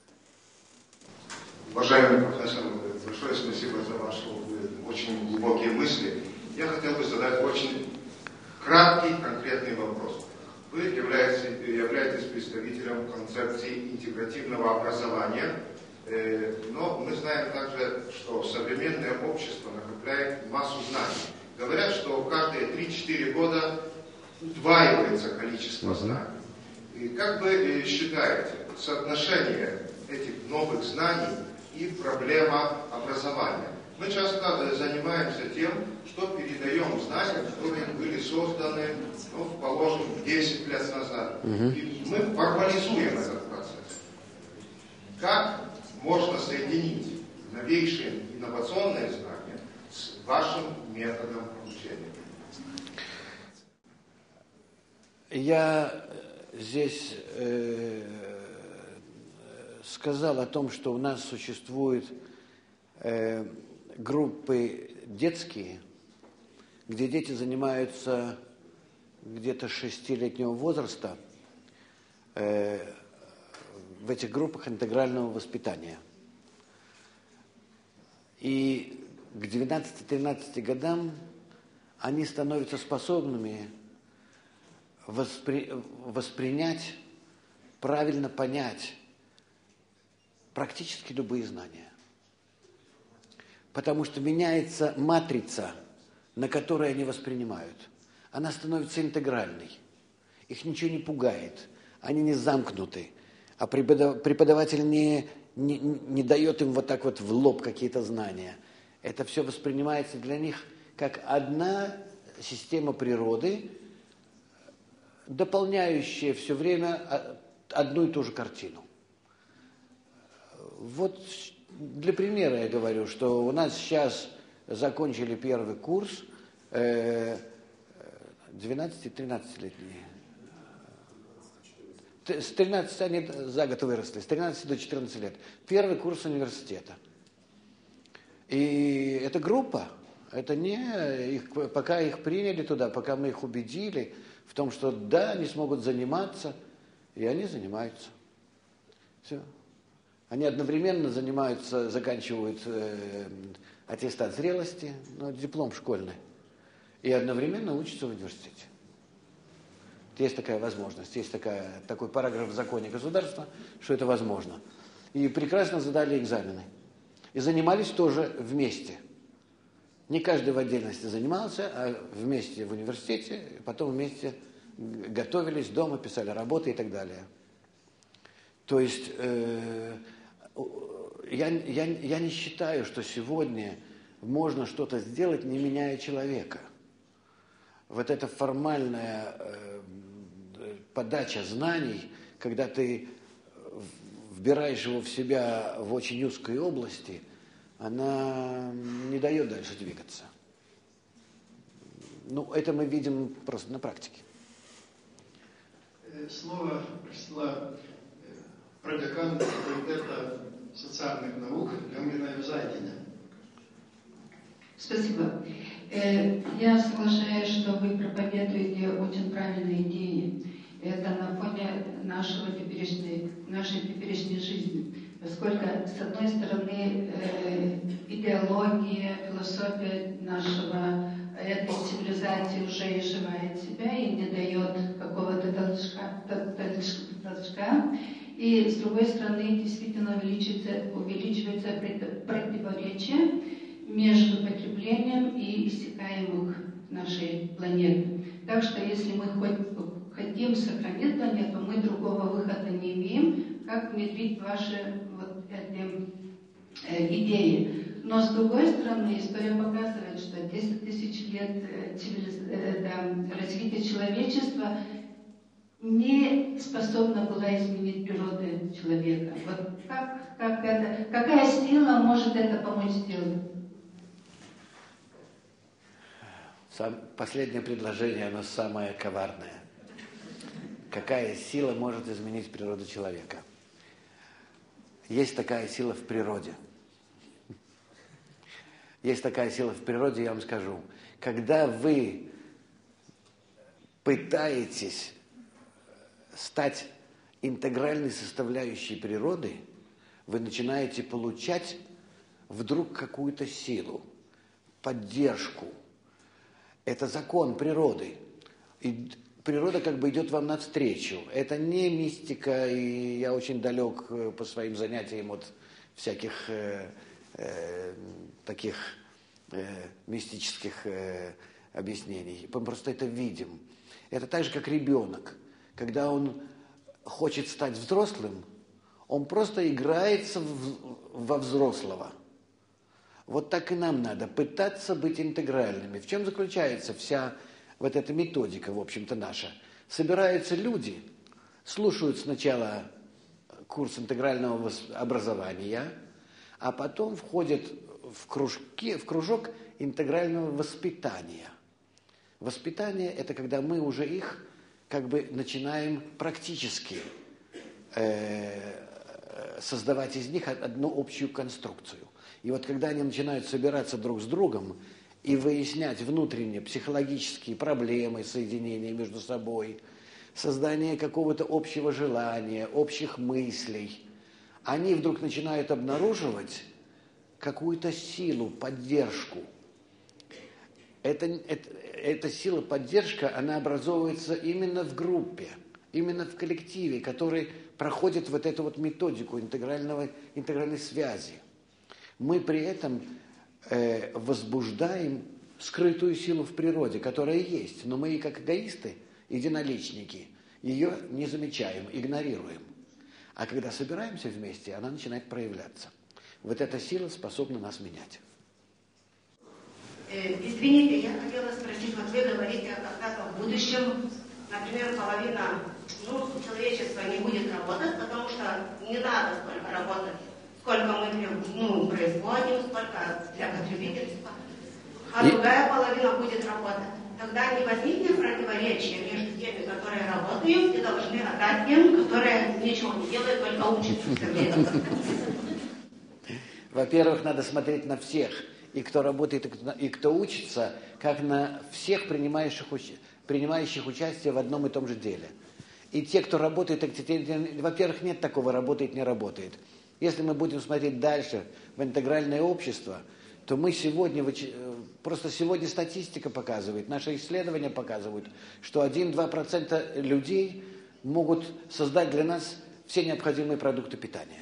Уважаемый профессор, большое спасибо за ваши очень глубокие мысли. Я хотел бы задать очень краткий, конкретный вопрос. Вы являетесь, являетесь представителем концепции интегративного образования, но мы знаем также, что современное общество накопляет массу знаний. Говорят, что каждые три-четыре года удваивается количество знаний. И как вы считаете, соотношение этих новых знаний и проблема образования? Мы часто занимаемся тем, что передаем знания, которые были созданы, ну, положим, десять лет назад. Угу. И мы формализуем этот процесс. Как можно соединить новейшие инновационные знания с вашим методом обучения? Я здесь э, сказал о том, что у нас существуют э, группы детские, где дети занимаются где-то шестилетнего возраста э, в этих группах интегрального воспитания. И к двенадцати-тринадцати годам они становятся способными воспри... воспринять, правильно понять практически любые знания. Потому что меняется матрица, на которой они воспринимают. Она становится интегральной. Их ничего не пугает. Они не замкнуты. А преподаватель не, не, не дает им вот так вот в лоб какие-то знания. Это все воспринимается для них как одна система природы, дополняющая все время одну и ту же картину. Вот для примера я говорю, что у нас сейчас закончили первый курс двенадцати-тринадцатилетние. С тринадцати они за год выросли, с тринадцати до четырнадцати лет. Первый курс университета. И эта группа, это не их, пока их приняли туда, пока мы их убедили в том, что да, они смогут заниматься, и они занимаются. Все. Они одновременно занимаются, заканчивают э, аттестат зрелости, ну, диплом школьный, и одновременно учатся в университете. Есть такая возможность, есть такая, такой параграф в законе государства, что это возможно. И прекрасно сдали экзамены. И занимались тоже вместе. Не каждый в отдельности занимался, а вместе в университете, потом вместе готовились дома, писали работы и так далее. То есть э, я, я, я не считаю, что сегодня можно что-то сделать, не меняя человека. Вот эта формальная э, подача знаний, когда ты вбираешь его в себя в очень узкой области, она не дает дальше двигаться. Ну, это мы видим просто на практике. Слово просила продекан факультета социальных наук Леонина Юзайкина. Спасибо. Я соглашаюсь, что вы проповедуете очень правильные идеи. Это на фоне нашего теперешней, нашей теперешней жизни. Поскольку, с одной стороны, идеология, философия нашего, этой цивилизации уже изживает себя и не дает какого-то толчка, толчка. И, с другой стороны, действительно увеличивается, увеличивается противоречие между потреблением и иссякаемых нашей планеты. Так что, если мы хоть хотим сохранить планету, мы другого выхода не имеем, как внедрить ваши вот эти э, идеи. Но, с другой стороны, история показывает, что десять тысяч лет э, цивилиз... э, да, развития человечества не способна была изменить природу человека. Вот как, как это, какая сила может это помочь сделать? Сам, последнее предложение, оно самое коварное. Какая сила может изменить природу человека? Есть такая сила в природе. Есть такая сила в природе, я вам скажу. Когда вы пытаетесь стать интегральной составляющей природы, вы начинаете получать вдруг какую-то силу, поддержку. Это закон природы. И природа как бы идет вам навстречу. Это не мистика, и я очень далек по своим занятиям от всяких э, э, таких э, мистических э, объяснений. Мы просто это видим. Это так же, как ребенок. Когда он хочет стать взрослым, он просто играется в, во взрослого. Вот так и нам надо пытаться быть интегральными. В чем заключается вся вот эта методика, в общем-то, наша? Собираются люди, слушают сначала курс интегрального образования, а потом входят в, кружки, в кружок интегрального воспитания. Воспитание – это когда мы уже их как бы начинаем практически э, создавать из них одну общую конструкцию. И вот когда они начинают собираться друг с другом и выяснять внутренние психологические проблемы соединения между собой, создание какого-то общего желания, общих мыслей, они вдруг начинают обнаруживать какую-то силу, поддержку. Это, это, эта сила, поддержка, она образовывается именно в группе, именно в коллективе, который проходит вот эту вот методику интегрального, интегральной связи. Мы при этом э, возбуждаем скрытую силу в природе, которая есть, но мы, как эгоисты, единоличники, ее не замечаем, игнорируем. А когда собираемся вместе, она начинает проявляться. Вот эта сила способна нас менять. Извините, я хотела спросить, вот вы говорите, когда-то в будущем, например, половина ну, человечества не будет работать, потому что не надо столько работать, сколько мы ну, производим, сколько для потребительства, а и... другая половина будет работать. Тогда не возникнет противоречия между теми, которые работают, и должны отдать тем, которые ничего не делают, только учатся. Во-первых, надо смотреть на всех, и кто работает, и кто учится, как на всех принимающих, принимающих участие в одном и том же деле. И те, кто работает, во-первых, нет такого работает, не работает. Если мы будем смотреть дальше в интегральное общество, то мы сегодня, просто сегодня статистика показывает, наши исследования показывают, что один-два процента людей могут создать для нас все необходимые продукты питания.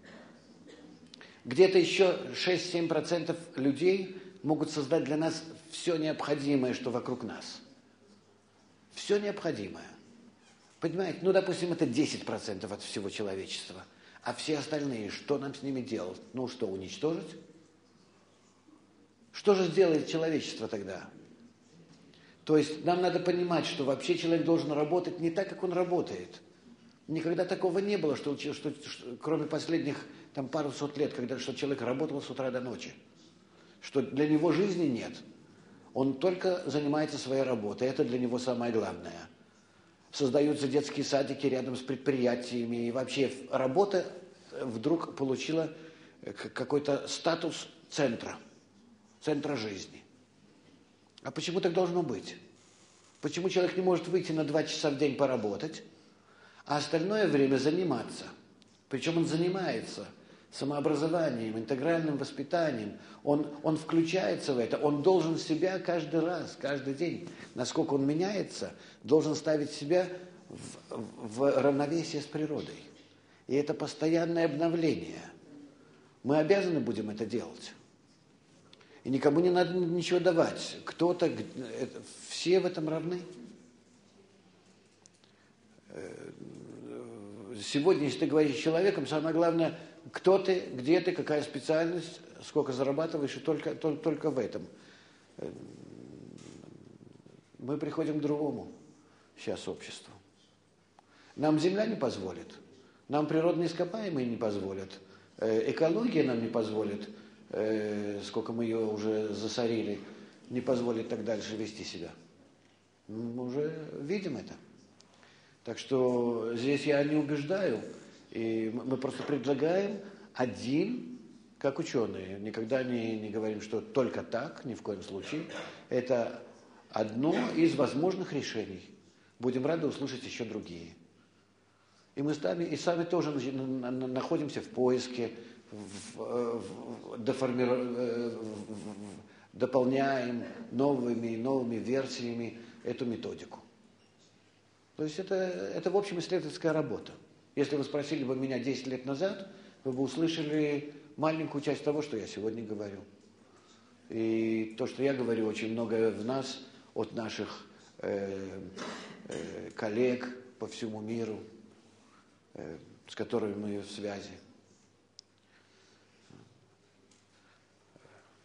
Где-то еще шесть-семь процентов людей могут создать для нас все необходимое, что вокруг нас. Все необходимое. Понимаете, ну, допустим, это десять процентов от всего человечества. А все остальные, что нам с ними делать? Ну, что, уничтожить? Что же сделает человечество тогда? То есть нам надо понимать, что вообще человек должен работать не так, как он работает. Никогда такого не было, что, что, что кроме последних там, пару сот лет, когда что человек работал с утра до ночи. Что для него жизни нет. Он только занимается своей работой. Это для него самое главное. Создаются детские садики рядом с предприятиями. И вообще работа вдруг получила какой-то статус центра. Центра жизни. А почему так должно быть? Почему человек не может выйти на два часа в день поработать, а остальное время заниматься? Причем он занимается самообразованием, интегральным воспитанием. Он, он включается в это. Он должен себя каждый раз, каждый день, насколько он меняется, должен ставить себя в, в равновесие с природой. И это постоянное обновление. Мы обязаны будем это делать. И никому не надо ничего давать. Кто-то, все в этом равны. Сегодня, если ты говоришь с человеком, самое главное, кто ты, где ты, какая специальность, сколько зарабатываешь, и только, только, только в этом. Мы приходим к другому сейчас обществу. Нам земля не позволит, нам природные ископаемые не позволят, экология нам не позволит, сколько мы ее уже засорили, не позволит так дальше вести себя. Мы уже видим это. Так что здесь я не убеждаю, и мы просто предлагаем один, как ученые, никогда не, не говорим, что только так, ни в коем случае. Это одно из возможных решений. Будем рады услышать еще другие. И мы сами, и сами тоже находимся в поиске, в, в, деформиру, в, дополняем новыми новыми версиями эту методику. То есть это, это в общем исследовательская работа. Если вы спросили бы меня десять лет назад, вы бы услышали маленькую часть того, что я сегодня говорю. И то, что я говорю, очень многое в нас, от наших э, э, коллег по всему миру, э, с которыми мы в связи.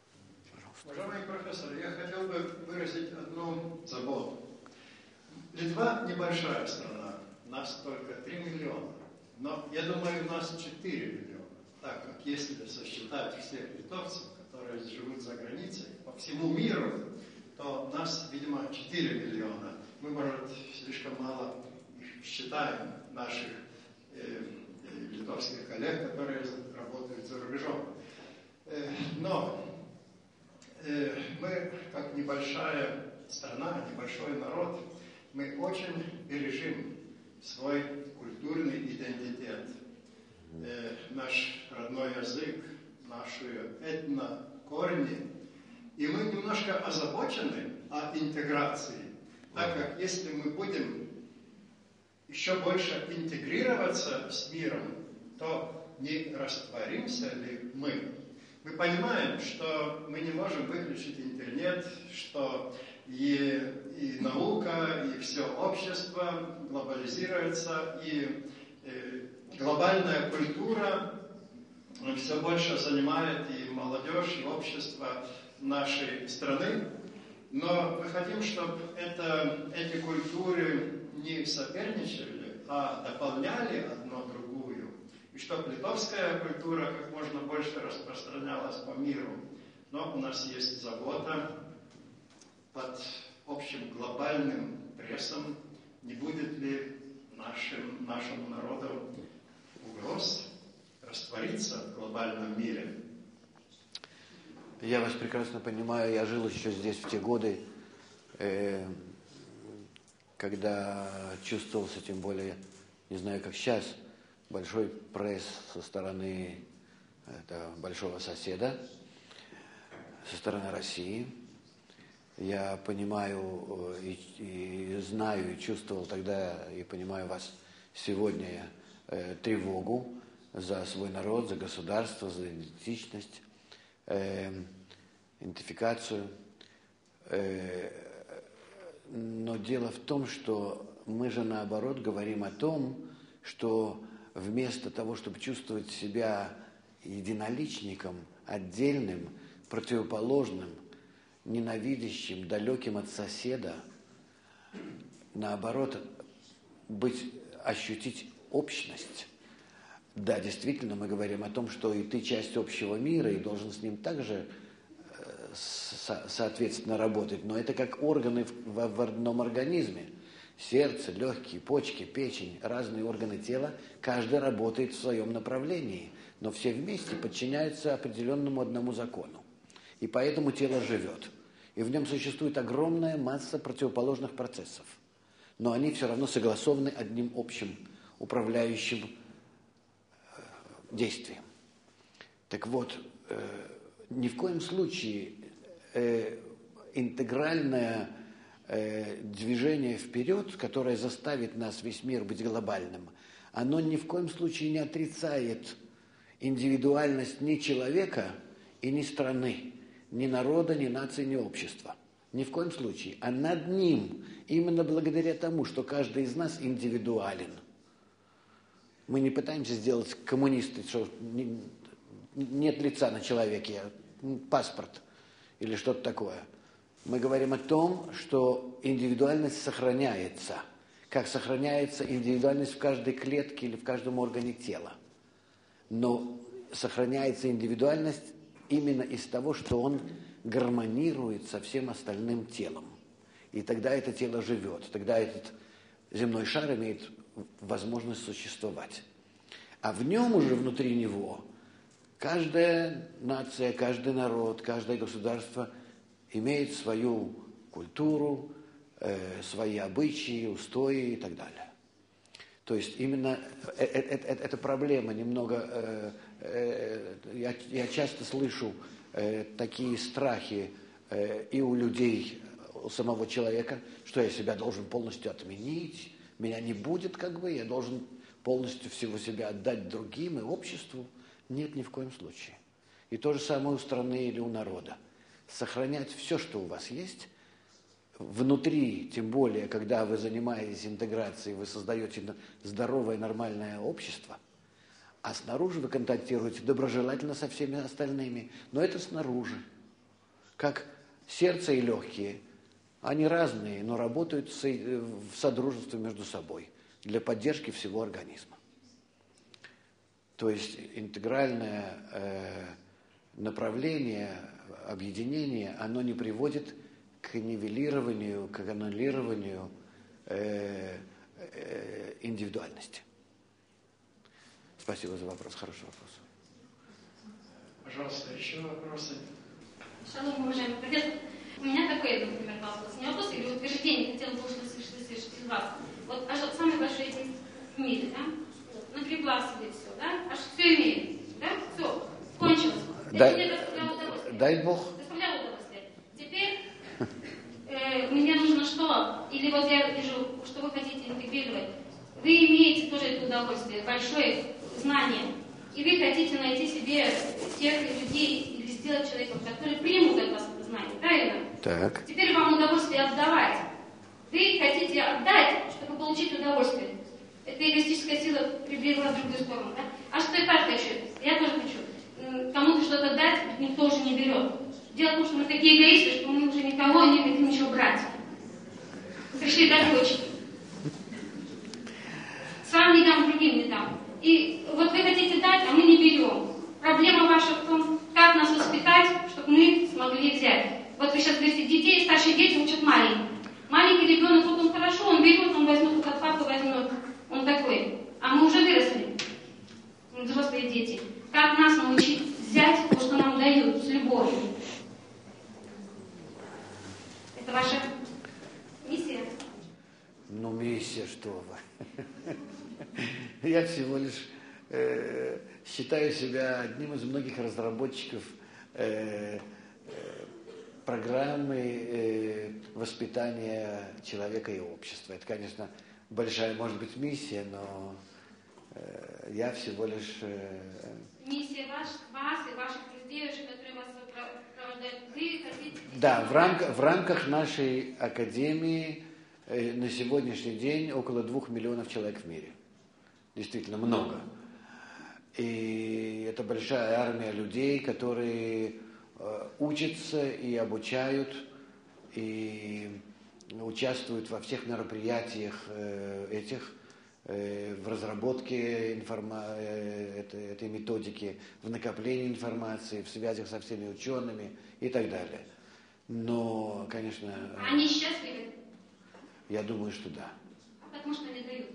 Уважаемый профессор, я хотел бы выразить одну заботу. Литва небольшая страна, нас только три миллиона, но я думаю, у нас четыре миллиона, так как если сосчитать всех литовцев, которые живут за границей, по всему миру, то нас, видимо, четыре миллиона. Мы, может, слишком мало считаем наших э, литовских коллег, которые работают за рубежом. Э, но э, мы, как небольшая страна, небольшой народ, мы очень бережем свой культурный идентитет, э, наш родной язык, наши этнокорни. И мы немножко озабочены о интеграции, так как если мы будем еще больше интегрироваться с миром, то не растворимся ли мы? Мы понимаем, что мы не можем выключить интернет, что и, и наука, и все общество глобализируется, и э, глобальная культура все больше занимает и молодежь, и общество нашей страны. Но мы хотим, чтобы это, эти культуры не соперничали, а дополняли одно другую. И чтобы литовская культура как можно больше распространялась по миру. Но у нас есть забота под общим глобальным прессом, не будет ли нашим, нашему народу угроз раствориться в глобальном мире. Я вас прекрасно понимаю, я жил еще здесь в те годы, э, когда чувствовался, тем более, не знаю, как сейчас, большой пресс со стороны это, большого соседа, со стороны России. Я понимаю и, и знаю, и чувствовал тогда, и понимаю вас сегодня э, тревогу за свой народ, за государство, за идентичность, э, идентификацию. Э, но дело в том, что мы же наоборот говорим о том, что вместо того, чтобы чувствовать себя единоличником, отдельным, противоположным, ненавидящим, далеким от соседа, наоборот, быть, ощутить общность. Да, действительно, мы говорим о том, что и ты часть общего мира, и должен с ним также со- соответственно работать, но это как органы в, в одном организме. Сердце, легкие, почки, печень, разные органы тела, каждый работает в своем направлении, но все вместе подчиняются определенному одному закону. И поэтому тело живет. И в нем существует огромная масса противоположных процессов. Но они все равно согласованы одним общим управляющим э, действием. Так вот, э, ни в коем случае э, интегральное э, движение вперед, которое заставит нас весь мир быть глобальным, оно ни в коем случае не отрицает индивидуальность ни человека и ни страны, ни народа, ни нации, ни общества. Ни в коем случае. А над ним, именно благодаря тому, что каждый из нас индивидуален. Мы не пытаемся сделать коммунисты, что нет лица на человеке, паспорт или что-то такое. Мы говорим о том, что индивидуальность сохраняется, как сохраняется индивидуальность в каждой клетке или в каждом органе тела. Но сохраняется индивидуальность именно из того, что он гармонирует со всем остальным телом. И тогда это тело живет, тогда этот земной шар имеет возможность существовать. А в нем уже, внутри него, каждая нация, каждый народ, каждое государство имеет свою культуру, э, свои обычаи, устои и так далее. То есть именно э, э, э, эта проблема немного... Э, э, я, я часто слышу э, такие страхи э, и у людей, у самого человека, что я себя должен полностью отменить, меня не будет как бы, я должен полностью всего себя отдать другим и обществу. Нет, ни в коем случае. И то же самое у страны или у народа. Сохранять все, что у вас есть, внутри, тем более, когда вы занимаетесь интеграцией, вы создаете здоровое, нормальное общество, а снаружи вы контактируете доброжелательно со всеми остальными, но это снаружи. Как сердце и легкие, они разные, но работают в содружестве между собой для поддержки всего организма. То есть интегральное э, направление, объединение, оно не приводит к нивелированию, к аннулированию э, э, индивидуальности. Спасибо за вопрос, хороший вопрос. Пожалуйста, еще вопросы? Шалом, уважаемый профессор. У меня такой, например, вопрос. Не вопрос или утверждение, хотела бы услышать из вас. Вот аж самый большой этник в мире, да? Нагребла себе все, да? Аж все имеет, да? Все, кончилось. Дай, это мне доставляло удовольствие. Дай Бог. Доставляло удовольствие. Теперь э, мне нужно что? Или вот я вижу, что вы хотите интегрировать. Вы имеете тоже это удовольствие, большое знание. И вы хотите найти себе тех людей или сделать человеком, которые примут от вас это знание, правильно? Так. Теперь вам удовольствие отдавать. Вы хотите отдать, чтобы получить удовольствие. Это эгоистическая сила прибегла в другую сторону. Да? А что я так хочу? Я тоже хочу. Кому-то что-то дать, никто уже не берет. Дело в том, что мы такие эгоисты, что мы уже никого не хотим ничего брать. Пришли до дочки. Сам не дам, другим не дам. И вот вы хотите дать, а мы не берем. Проблема ваша в том, как нас воспитать, чтобы мы смогли взять. Вот вы сейчас говорите, детей, старшие дети учат маленьких. Маленький ребенок, вот он хорошо, он берет, он возьмет, от папы возьмет. Он такой. А мы уже выросли. Мы взрослые дети. Как нас научить взять то, что нам дают, с любовью? Это ваша миссия? Ну, миссия, что вы. Я всего лишь э, считаю себя одним из многих разработчиков э, э, программы э, воспитания человека и общества. Это, конечно, большая, может быть, миссия, но э, я всего лишь... Э, Миссия ваш, вас и ваших девушек, которые вас сопровождают. Вы хотите... Да, в, рамк, в рамках нашей академии э, на сегодняшний день около двух миллионов человек в мире. Действительно много. И это большая армия людей, которые э, учатся и обучают, и участвуют во всех мероприятиях э, этих, э, в разработке информа- э, этой, этой методики, в накоплении информации, в связях со всеми учеными и так далее. Но, конечно... Они счастливы? Я думаю, что да. Потому что не дают.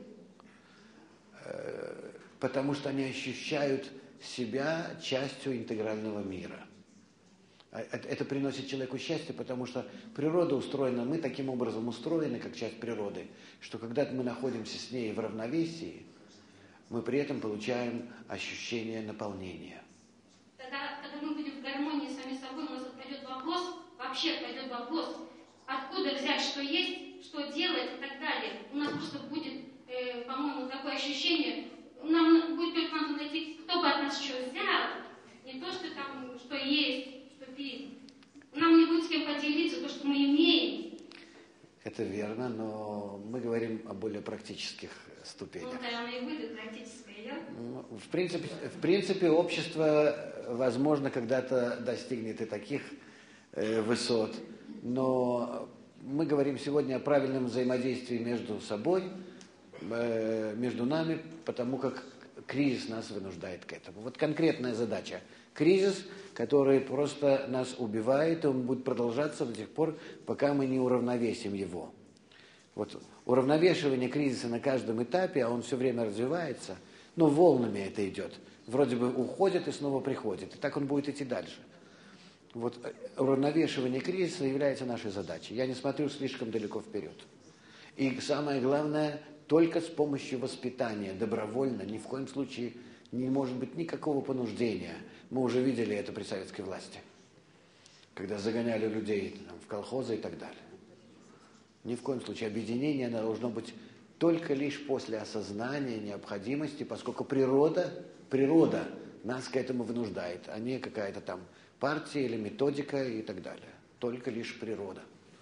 Потому что они ощущают себя частью интегрального мира. Это приносит человеку счастье, потому что природа устроена, мы таким образом устроены, как часть природы, что когда мы находимся с ней в равновесии, мы при этом получаем ощущение наполнения. Тогда, когда мы будем в гармонии с сами собой, у нас отпадет вопрос, вообще отпадет вопрос, откуда взять, что есть, что делать и так далее. У нас просто будет, э, по-моему, такое ощущение, нам будет только надо найти, кто бы от нас что взял, не то, что там, что есть, что пить. Нам не будет с кем поделиться то, что мы имеем. Это верно, но мы говорим о более практических ступенях. Ну, да, оно и будет практическое, да? В принципе, в принципе, общество, возможно, когда-то достигнет и таких э, высот, но мы говорим сегодня о правильном взаимодействии между собой, э, между нами, потому как кризис нас вынуждает к этому. Вот конкретная задача. Кризис, который просто нас убивает, и он будет продолжаться до тех пор, пока мы не уравновесим его. Вот уравновешивание кризиса на каждом этапе, а он все время развивается, но волнами это идет. Вроде бы уходит и снова приходит. И так он будет идти дальше. Вот уравновешивание кризиса является нашей задачей. Я не смотрю слишком далеко вперед. И самое главное, только с помощью воспитания, добровольно, ни в коем случае не может быть никакого понуждения. Мы уже видели это при советской власти, когда загоняли людей там, в колхозы и так далее. Ни в коем случае. Объединение должно быть только лишь после осознания необходимости, поскольку природа, природа нас к этому вынуждает, а не какая-то там партия или методика и так далее. Только лишь природа.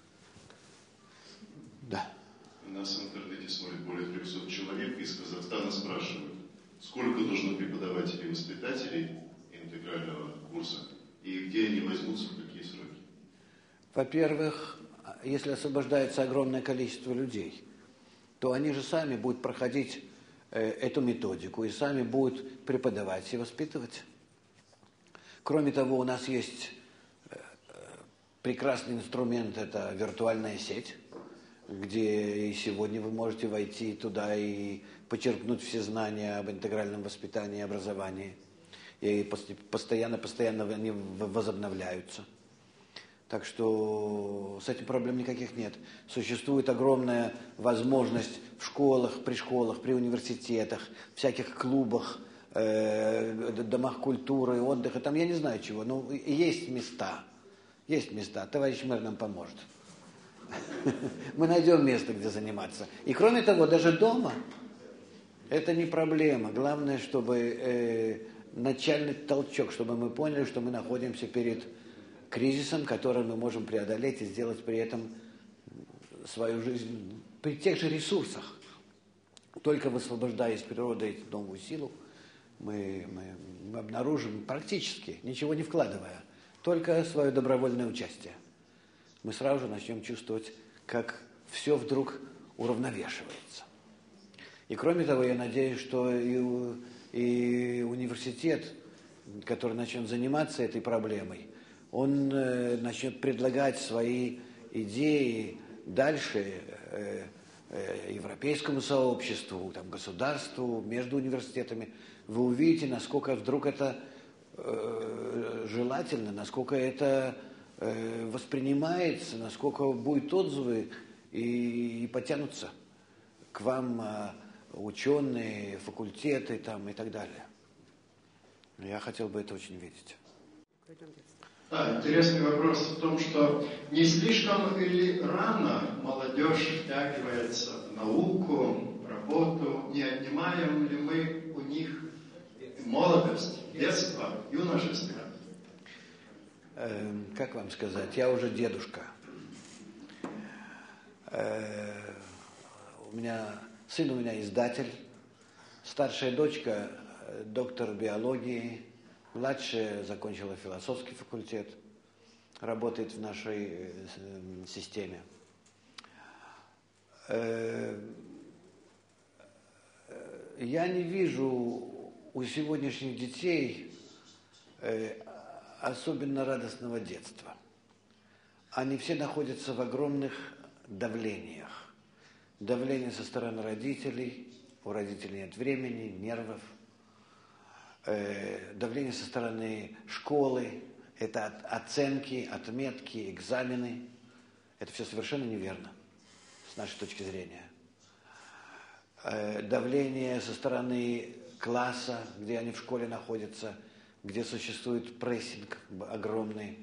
Да. Нас в интернете смотрит более трехсот человек, из Казахстана спрашивают, сколько должно преподавателей и воспитателей интегрального курса, и где они возьмутся, в какие сроки? Во-первых, если освобождается огромное количество людей, то они же сами будут проходить э, эту методику и сами будут преподавать и воспитывать. Кроме того, у нас есть э, прекрасный инструмент, это виртуальная сеть, где и сегодня вы можете войти туда и почерпнуть все знания об интегральном воспитании и образовании. И постоянно-постоянно они возобновляются. Так что с этим проблем никаких нет. Существует огромная возможность в школах, при школах, при университетах, всяких клубах, э, домах культуры, отдыха, там я не знаю чего, но есть места. Есть места. Товарищ мэр нам поможет. Мы найдем место, где заниматься. И кроме того, даже дома это не проблема. Главное, чтобы э, начальный толчок, чтобы мы поняли, что мы находимся перед кризисом, который мы можем преодолеть и сделать при этом свою жизнь при тех же ресурсах. Только высвобождая из природы эту новую силу, мы, мы, мы обнаружим практически, ничего не вкладывая, только свое добровольное участие. Мы сразу же начнем чувствовать, как все вдруг уравновешивается. И кроме того, я надеюсь, что и, и университет, который начнет заниматься этой проблемой, он э, начнет предлагать свои идеи дальше э, э, европейскому сообществу, там, государству, между университетами. Вы увидите, насколько вдруг это э, желательно, насколько это э, воспринимается, насколько будут отзывы и, и потянутся к вам э, ученые, факультеты там, и так далее. Я хотел бы это очень видеть. Да, интересный вопрос в том, что не слишком ли рано молодежь втягивается в науку, в работу, не отнимаем ли мы у них молодость, детство, юношество? Э, как вам сказать, я уже дедушка. Э, у меня сын у меня издатель, старшая дочка доктор биологии, младшая закончила философский факультет, работает в нашей э, системе. Э, я не вижу у сегодняшних детей э, особенно радостного детства. Они все находятся в огромных давлениях. Давление со стороны родителей, у родителей нет времени, нервов. Давление со стороны школы, это оценки, отметки, экзамены. Это все совершенно неверно с нашей точки зрения. Давление со стороны класса, где они в школе находятся, где существует прессинг огромный,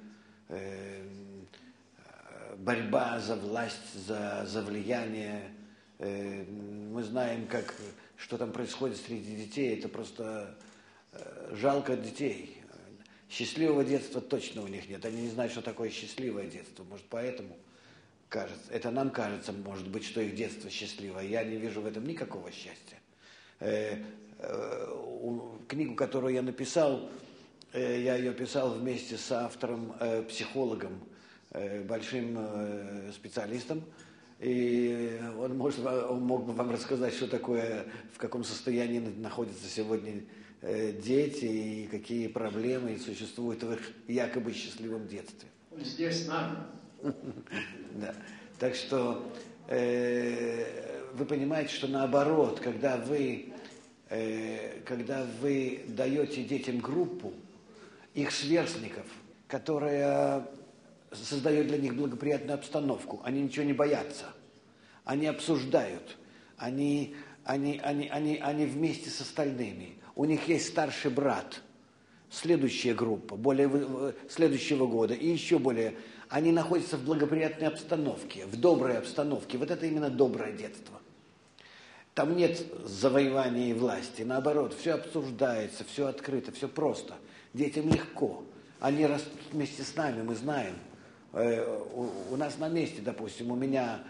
борьба за власть, за, за влияние. Мы знаем, как, что там происходит среди детей, это просто... Жалко детей. Счастливого детства точно у них нет. Они не знают, что такое счастливое детство. Может, поэтому кажется, это нам кажется, может быть, что их детство счастливое. Я не вижу в этом никакого счастья. Э, э, книгу, которую я написал, э, я ее писал вместе с автором, э, психологом, э, большим э, специалистом. И он, может, он мог бы вам рассказать, что такое, в каком состоянии находятся сегодня дети и какие проблемы существуют в их якобы счастливом детстве. Он здесь с нами. Да. Так что э, вы понимаете, что наоборот, когда вы, э, когда вы даете детям группу их сверстников, которая создает для них благоприятную обстановку, они ничего не боятся, они обсуждают, они, они, они, они, они вместе с остальными. У них есть старший брат, следующая группа, более следующего года, и еще более. Они находятся в благоприятной обстановке, в доброй обстановке. Вот это именно доброе детство. Там нет завоевания и власти. Наоборот, все обсуждается, все открыто, все просто. Детям легко. Они растут вместе с нами, мы знаем. У нас на месте, допустим, у меня...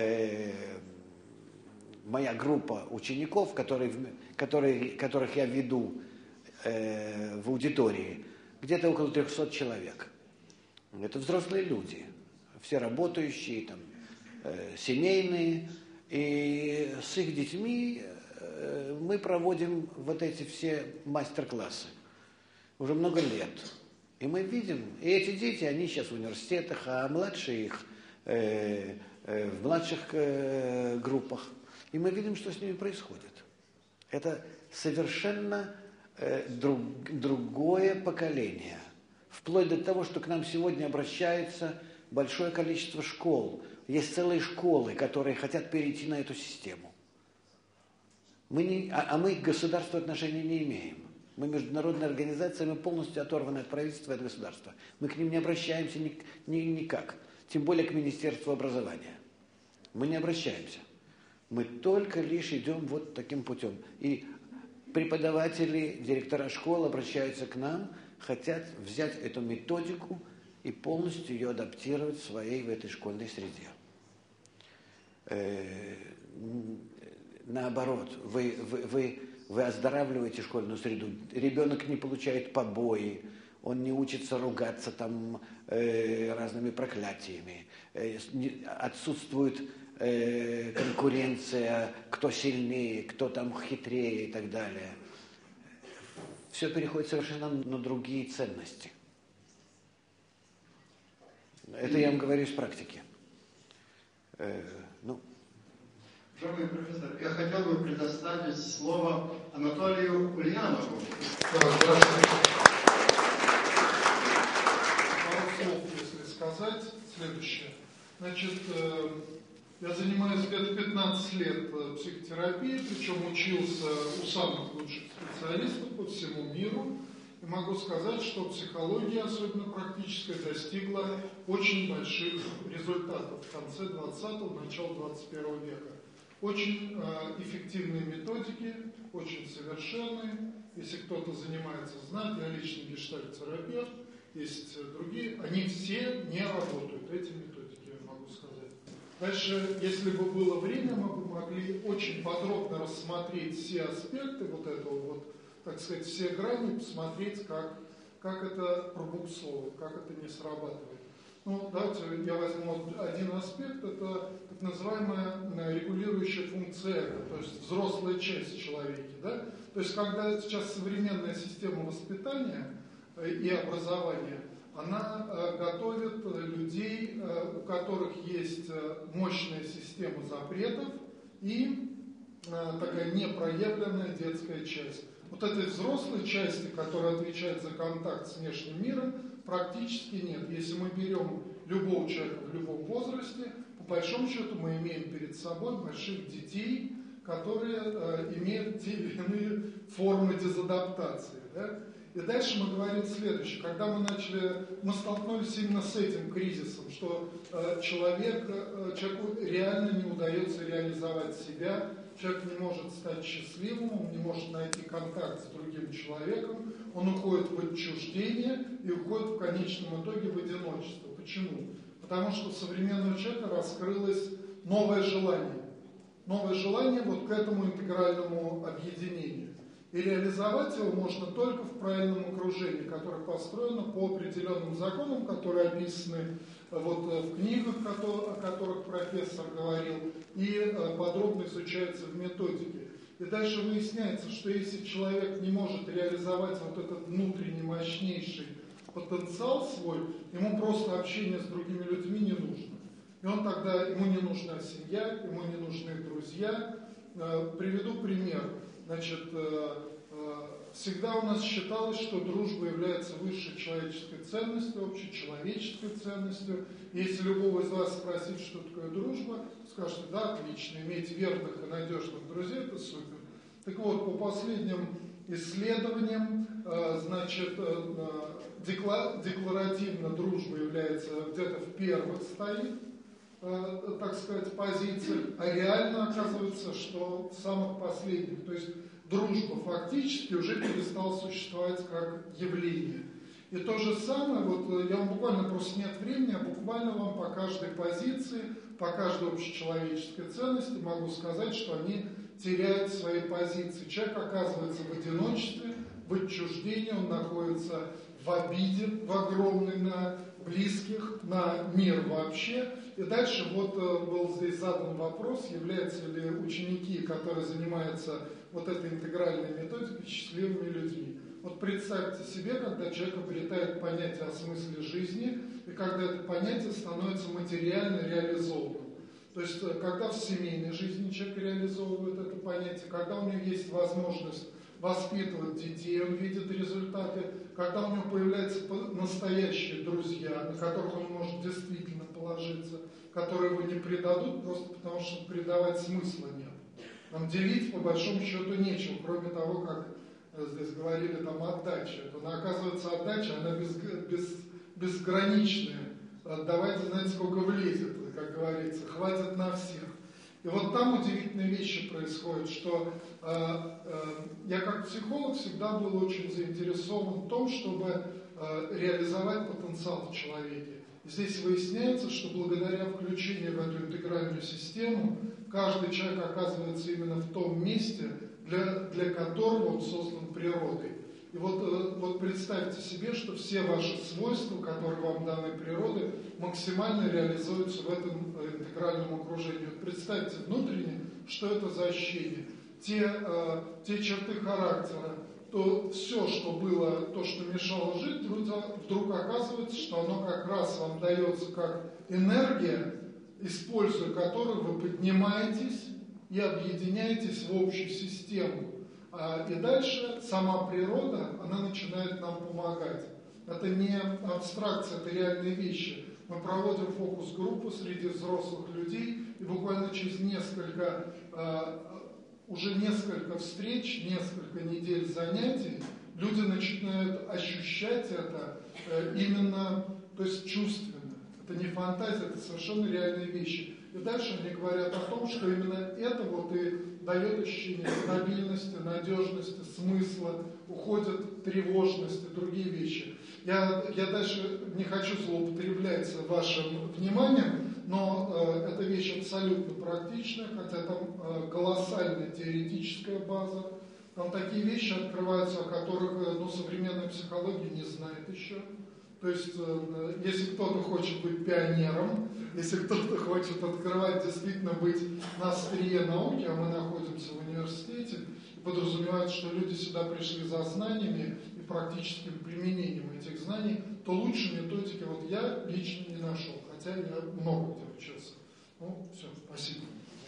моя группа учеников, которые, которые, которых я веду э, в аудитории, где-то около трехсот человек. Это взрослые люди. все работающие, там, э, семейные, и с их детьми э, мы проводим вот эти все мастер-классы уже много лет. И мы видим, и эти дети, они сейчас в университетах, а младшие их э, э, в младших э, группах. И мы видим, что с ними происходит. Это совершенно э, друг, другое поколение. Вплоть до того, что к нам сегодня обращается большое количество школ. Есть целые школы, которые хотят перейти на эту систему. Мы не, а, а мы к государству отношения не имеем. Мы международная организация, мы полностью оторваны от правительства и от государства. Мы к ним не обращаемся ни, ни, никак. Тем более к Министерству образования. Мы не обращаемся. Мы только лишь идем вот таким путем. И преподаватели, директора школ обращаются к нам, хотят взять эту методику и полностью ее адаптировать в своей, в этой школьной среде. Э, наоборот, вы, вы, вы, вы оздоравливаете школьную среду. Ребенок не получает побои, он не учится ругаться там э, разными проклятиями. Э, не, отсутствует э, конкуренция, кто сильнее, кто там хитрее и так далее. Все переходит совершенно на другие ценности. Это я вам говорю из практики. Э, ну. Уважаемый профессор, я хотел бы предоставить слово Анатолию Ульянову. Пару слов, если сказать, следующее. Значит, я занимаюсь где-то пятнадцать лет психотерапией, причем учился у самых лучших специалистов по всему миру. И могу сказать, что психология, особенно практическая, достигла очень больших результатов в конце двадцатого, начале двадцать первого века. Очень э, эффективные методики, очень совершенные. Если кто-то занимается, знает, я личный гештальт-терапевт, есть другие, они все не работают, эти методики, я могу сказать. Дальше, если бы было время, мы бы могли очень подробно рассмотреть все аспекты вот этого вот, так сказать, все грани, посмотреть, как, как это пробуксовывает, как это не срабатывает. Ну, давайте я возьму один аспект, это так называемая регулирующая функция эго, то есть взрослая часть человека. Да? То есть, когда сейчас современная система воспитания и образования, она готовит людей, у которых есть мощная система запретов и такая непроявленная детская часть. Вот этой взрослой части, которая отвечает за контакт с внешним миром, практически нет. Если мы берем любого человека в любом возрасте, по большому счету мы имеем перед собой больших детей, которые э, имеют те или иные формы дезадаптации. Да? И дальше мы говорим следующее. Когда мы начали, мы столкнулись именно с этим кризисом, что э, человек, э, человеку реально не удается реализовать себя, человек не может стать счастливым, он не может найти контакт с другим человеком, он уходит в отчуждение и уходит в конечном итоге в одиночество. Почему? Потому что у современного человека раскрылось новое желание. Новое желание вот к этому интегральному объединению. И реализовать его можно только в правильном окружении, которое построено по определенным законам, которые описаны вот в книгах, о которых профессор говорил, и подробно изучаются в методике. И дальше выясняется, что если человек не может реализовать вот этот внутренний мощнейший потенциал свой, ему просто общение с другими людьми не нужно. И он тогда, ему не нужна семья, ему не нужны друзья. Приведу пример. Значит, всегда у нас считалось, что дружба является высшей человеческой ценностью, общечеловеческой ценностью. Если любого из вас спросить, что такое дружба, скажете, да, отлично, иметь верных и надежных друзей, это супер. Так вот, по последним исследованиям, значит, декларативно дружба является где-то в первых стоит, так сказать, позициях, а реально оказывается, что в самых последних. То есть дружба фактически уже перестала существовать как явление. И то же самое, вот я вам буквально, просто нет времени, а буквально вам по каждой позиции, по каждой общечеловеческой ценности могу сказать, что они теряют свои позиции. Человек оказывается в одиночестве, в отчуждении, он находится в обиде, в огромной на близких, на мир вообще. И дальше вот был здесь задан вопрос, являются ли ученики, которые занимаются вот этой интегральной методикой, счастливыми людьми. Вот представьте себе, когда человек обретает понятие о смысле жизни, и когда это понятие становится материально реализованным. То есть, когда в семейной жизни человек реализовывает это понятие, когда у него есть возможность воспитывать детей, он видит результаты, когда у него появляются настоящие друзья, на которых он может действительно положиться, которые его не предадут, просто потому что предавать смысла нет. Нам делить, по большому счету, нечего, кроме того, как здесь говорили, там, отдача. Но оказывается, отдача, она без, без, безграничная. Давайте, знаете, сколько влезет, как говорится, хватит на всех. И вот там удивительные вещи происходят, что э, э, я как психолог всегда был очень заинтересован в том, чтобы э, реализовать потенциал в человеке. И здесь выясняется, что благодаря включению в эту интегральную систему каждый человек оказывается именно в том месте, для, для которого он создан природой. И вот, вот представьте себе, что все ваши свойства, которые вам даны природой, максимально реализуются в этом интегральном окружении. Вот представьте внутренне, что это за ощущение. Те, э, те черты характера, то все, что было, то, что мешало жить, вдруг оказывается, что оно как раз вам дается как энергия, используя которую вы поднимаетесь и объединяетесь в общую систему. И дальше сама природа, она начинает нам помогать. Это не абстракция, это реальные вещи. Мы проводим фокус-группу среди взрослых людей, и буквально через несколько, уже несколько встреч, несколько недель занятий, люди начинают ощущать это именно, то есть чувственно. Это не фантазия, это совершенно реальные вещи. И дальше они говорят о том, что именно это вот и дает ощущение стабильности, надежности, смысла, уходит тревожность и другие вещи. Я, я дальше не хочу злоупотреблять вашим вниманием, но э, эта вещь абсолютно практичная, хотя там э, колоссальная теоретическая база. Там такие вещи открываются, о которых э, ну, современная психология не знает еще. То есть, э, если кто-то хочет быть пионером, если кто-то хочет открывать, действительно быть на острие науки, а мы находимся в университете, подразумевает, что люди сюда пришли за знаниями и практическим применением этих знаний, то лучше методики вот я лично не нашел, хотя я много где учился. Ну, все, спасибо.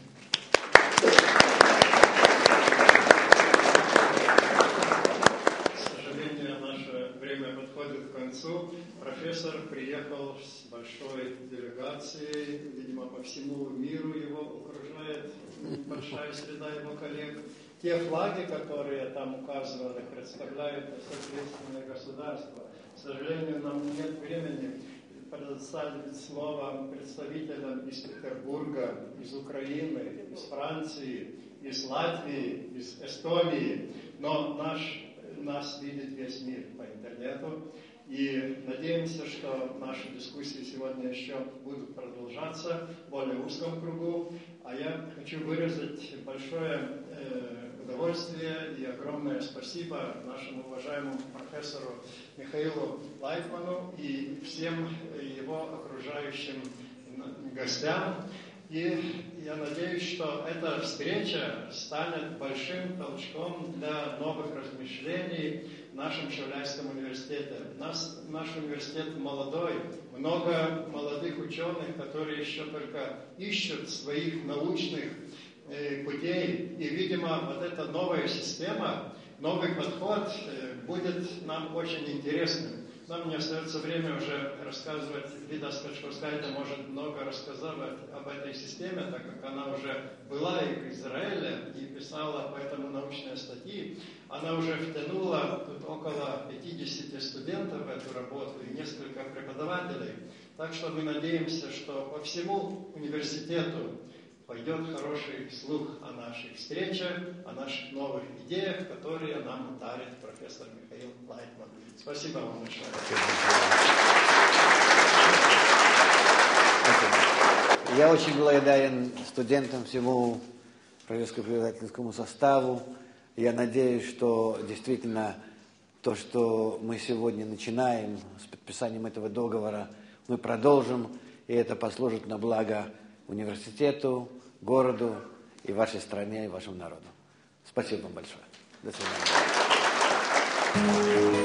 К сожалению, наше время подходит к концу. Профессор приехал с большой делегацией, видимо, по всему миру его окружает большая среда его коллег. Те флаги, которые там указаны, представляют соответственное государство. К сожалению, нам нет времени предоставить слово представителям из Петербурга, из Украины, из Франции, из Латвии, из Эстонии. Но наш, нас видит весь мир по интернету. И надеемся, что наши дискуссии сегодня еще будут продолжаться в более узком кругу. А я хочу выразить большое э, удовольствие и огромное спасибо нашему уважаемому профессору Михаилу Лайтману и всем его окружающим гостям. И я надеюсь, что эта встреча станет большим толчком для новых размышлений в нашем Шауляйском университете. Наш, наш университет молодой, много молодых ученых, которые еще только ищут своих научных э, путей. И, видимо, вот эта новая система, новый подход э, будет нам очень интересным. Нам не остается время уже рассказывать. Лида Скачковская может много рассказывать об этой системе, так как она уже была и в Израиле, и писала поэтому научные статьи. Она уже втянула тут около пятидесяти студентов в эту работу и несколько преподавателей. Так что мы надеемся, что по всему университету пойдет хороший слух о наших встречах, о наших новых идеях, которые нам дарит профессор Михаил Лайтман. Спасибо вам большое. Я очень благодарен студентам, всему преподавательскому составу. Я надеюсь, что действительно то, что мы сегодня начинаем с подписанием этого договора, мы продолжим, и это послужит на благо университету, городу и вашей стране, и вашему народу. Спасибо вам большое. До свидания.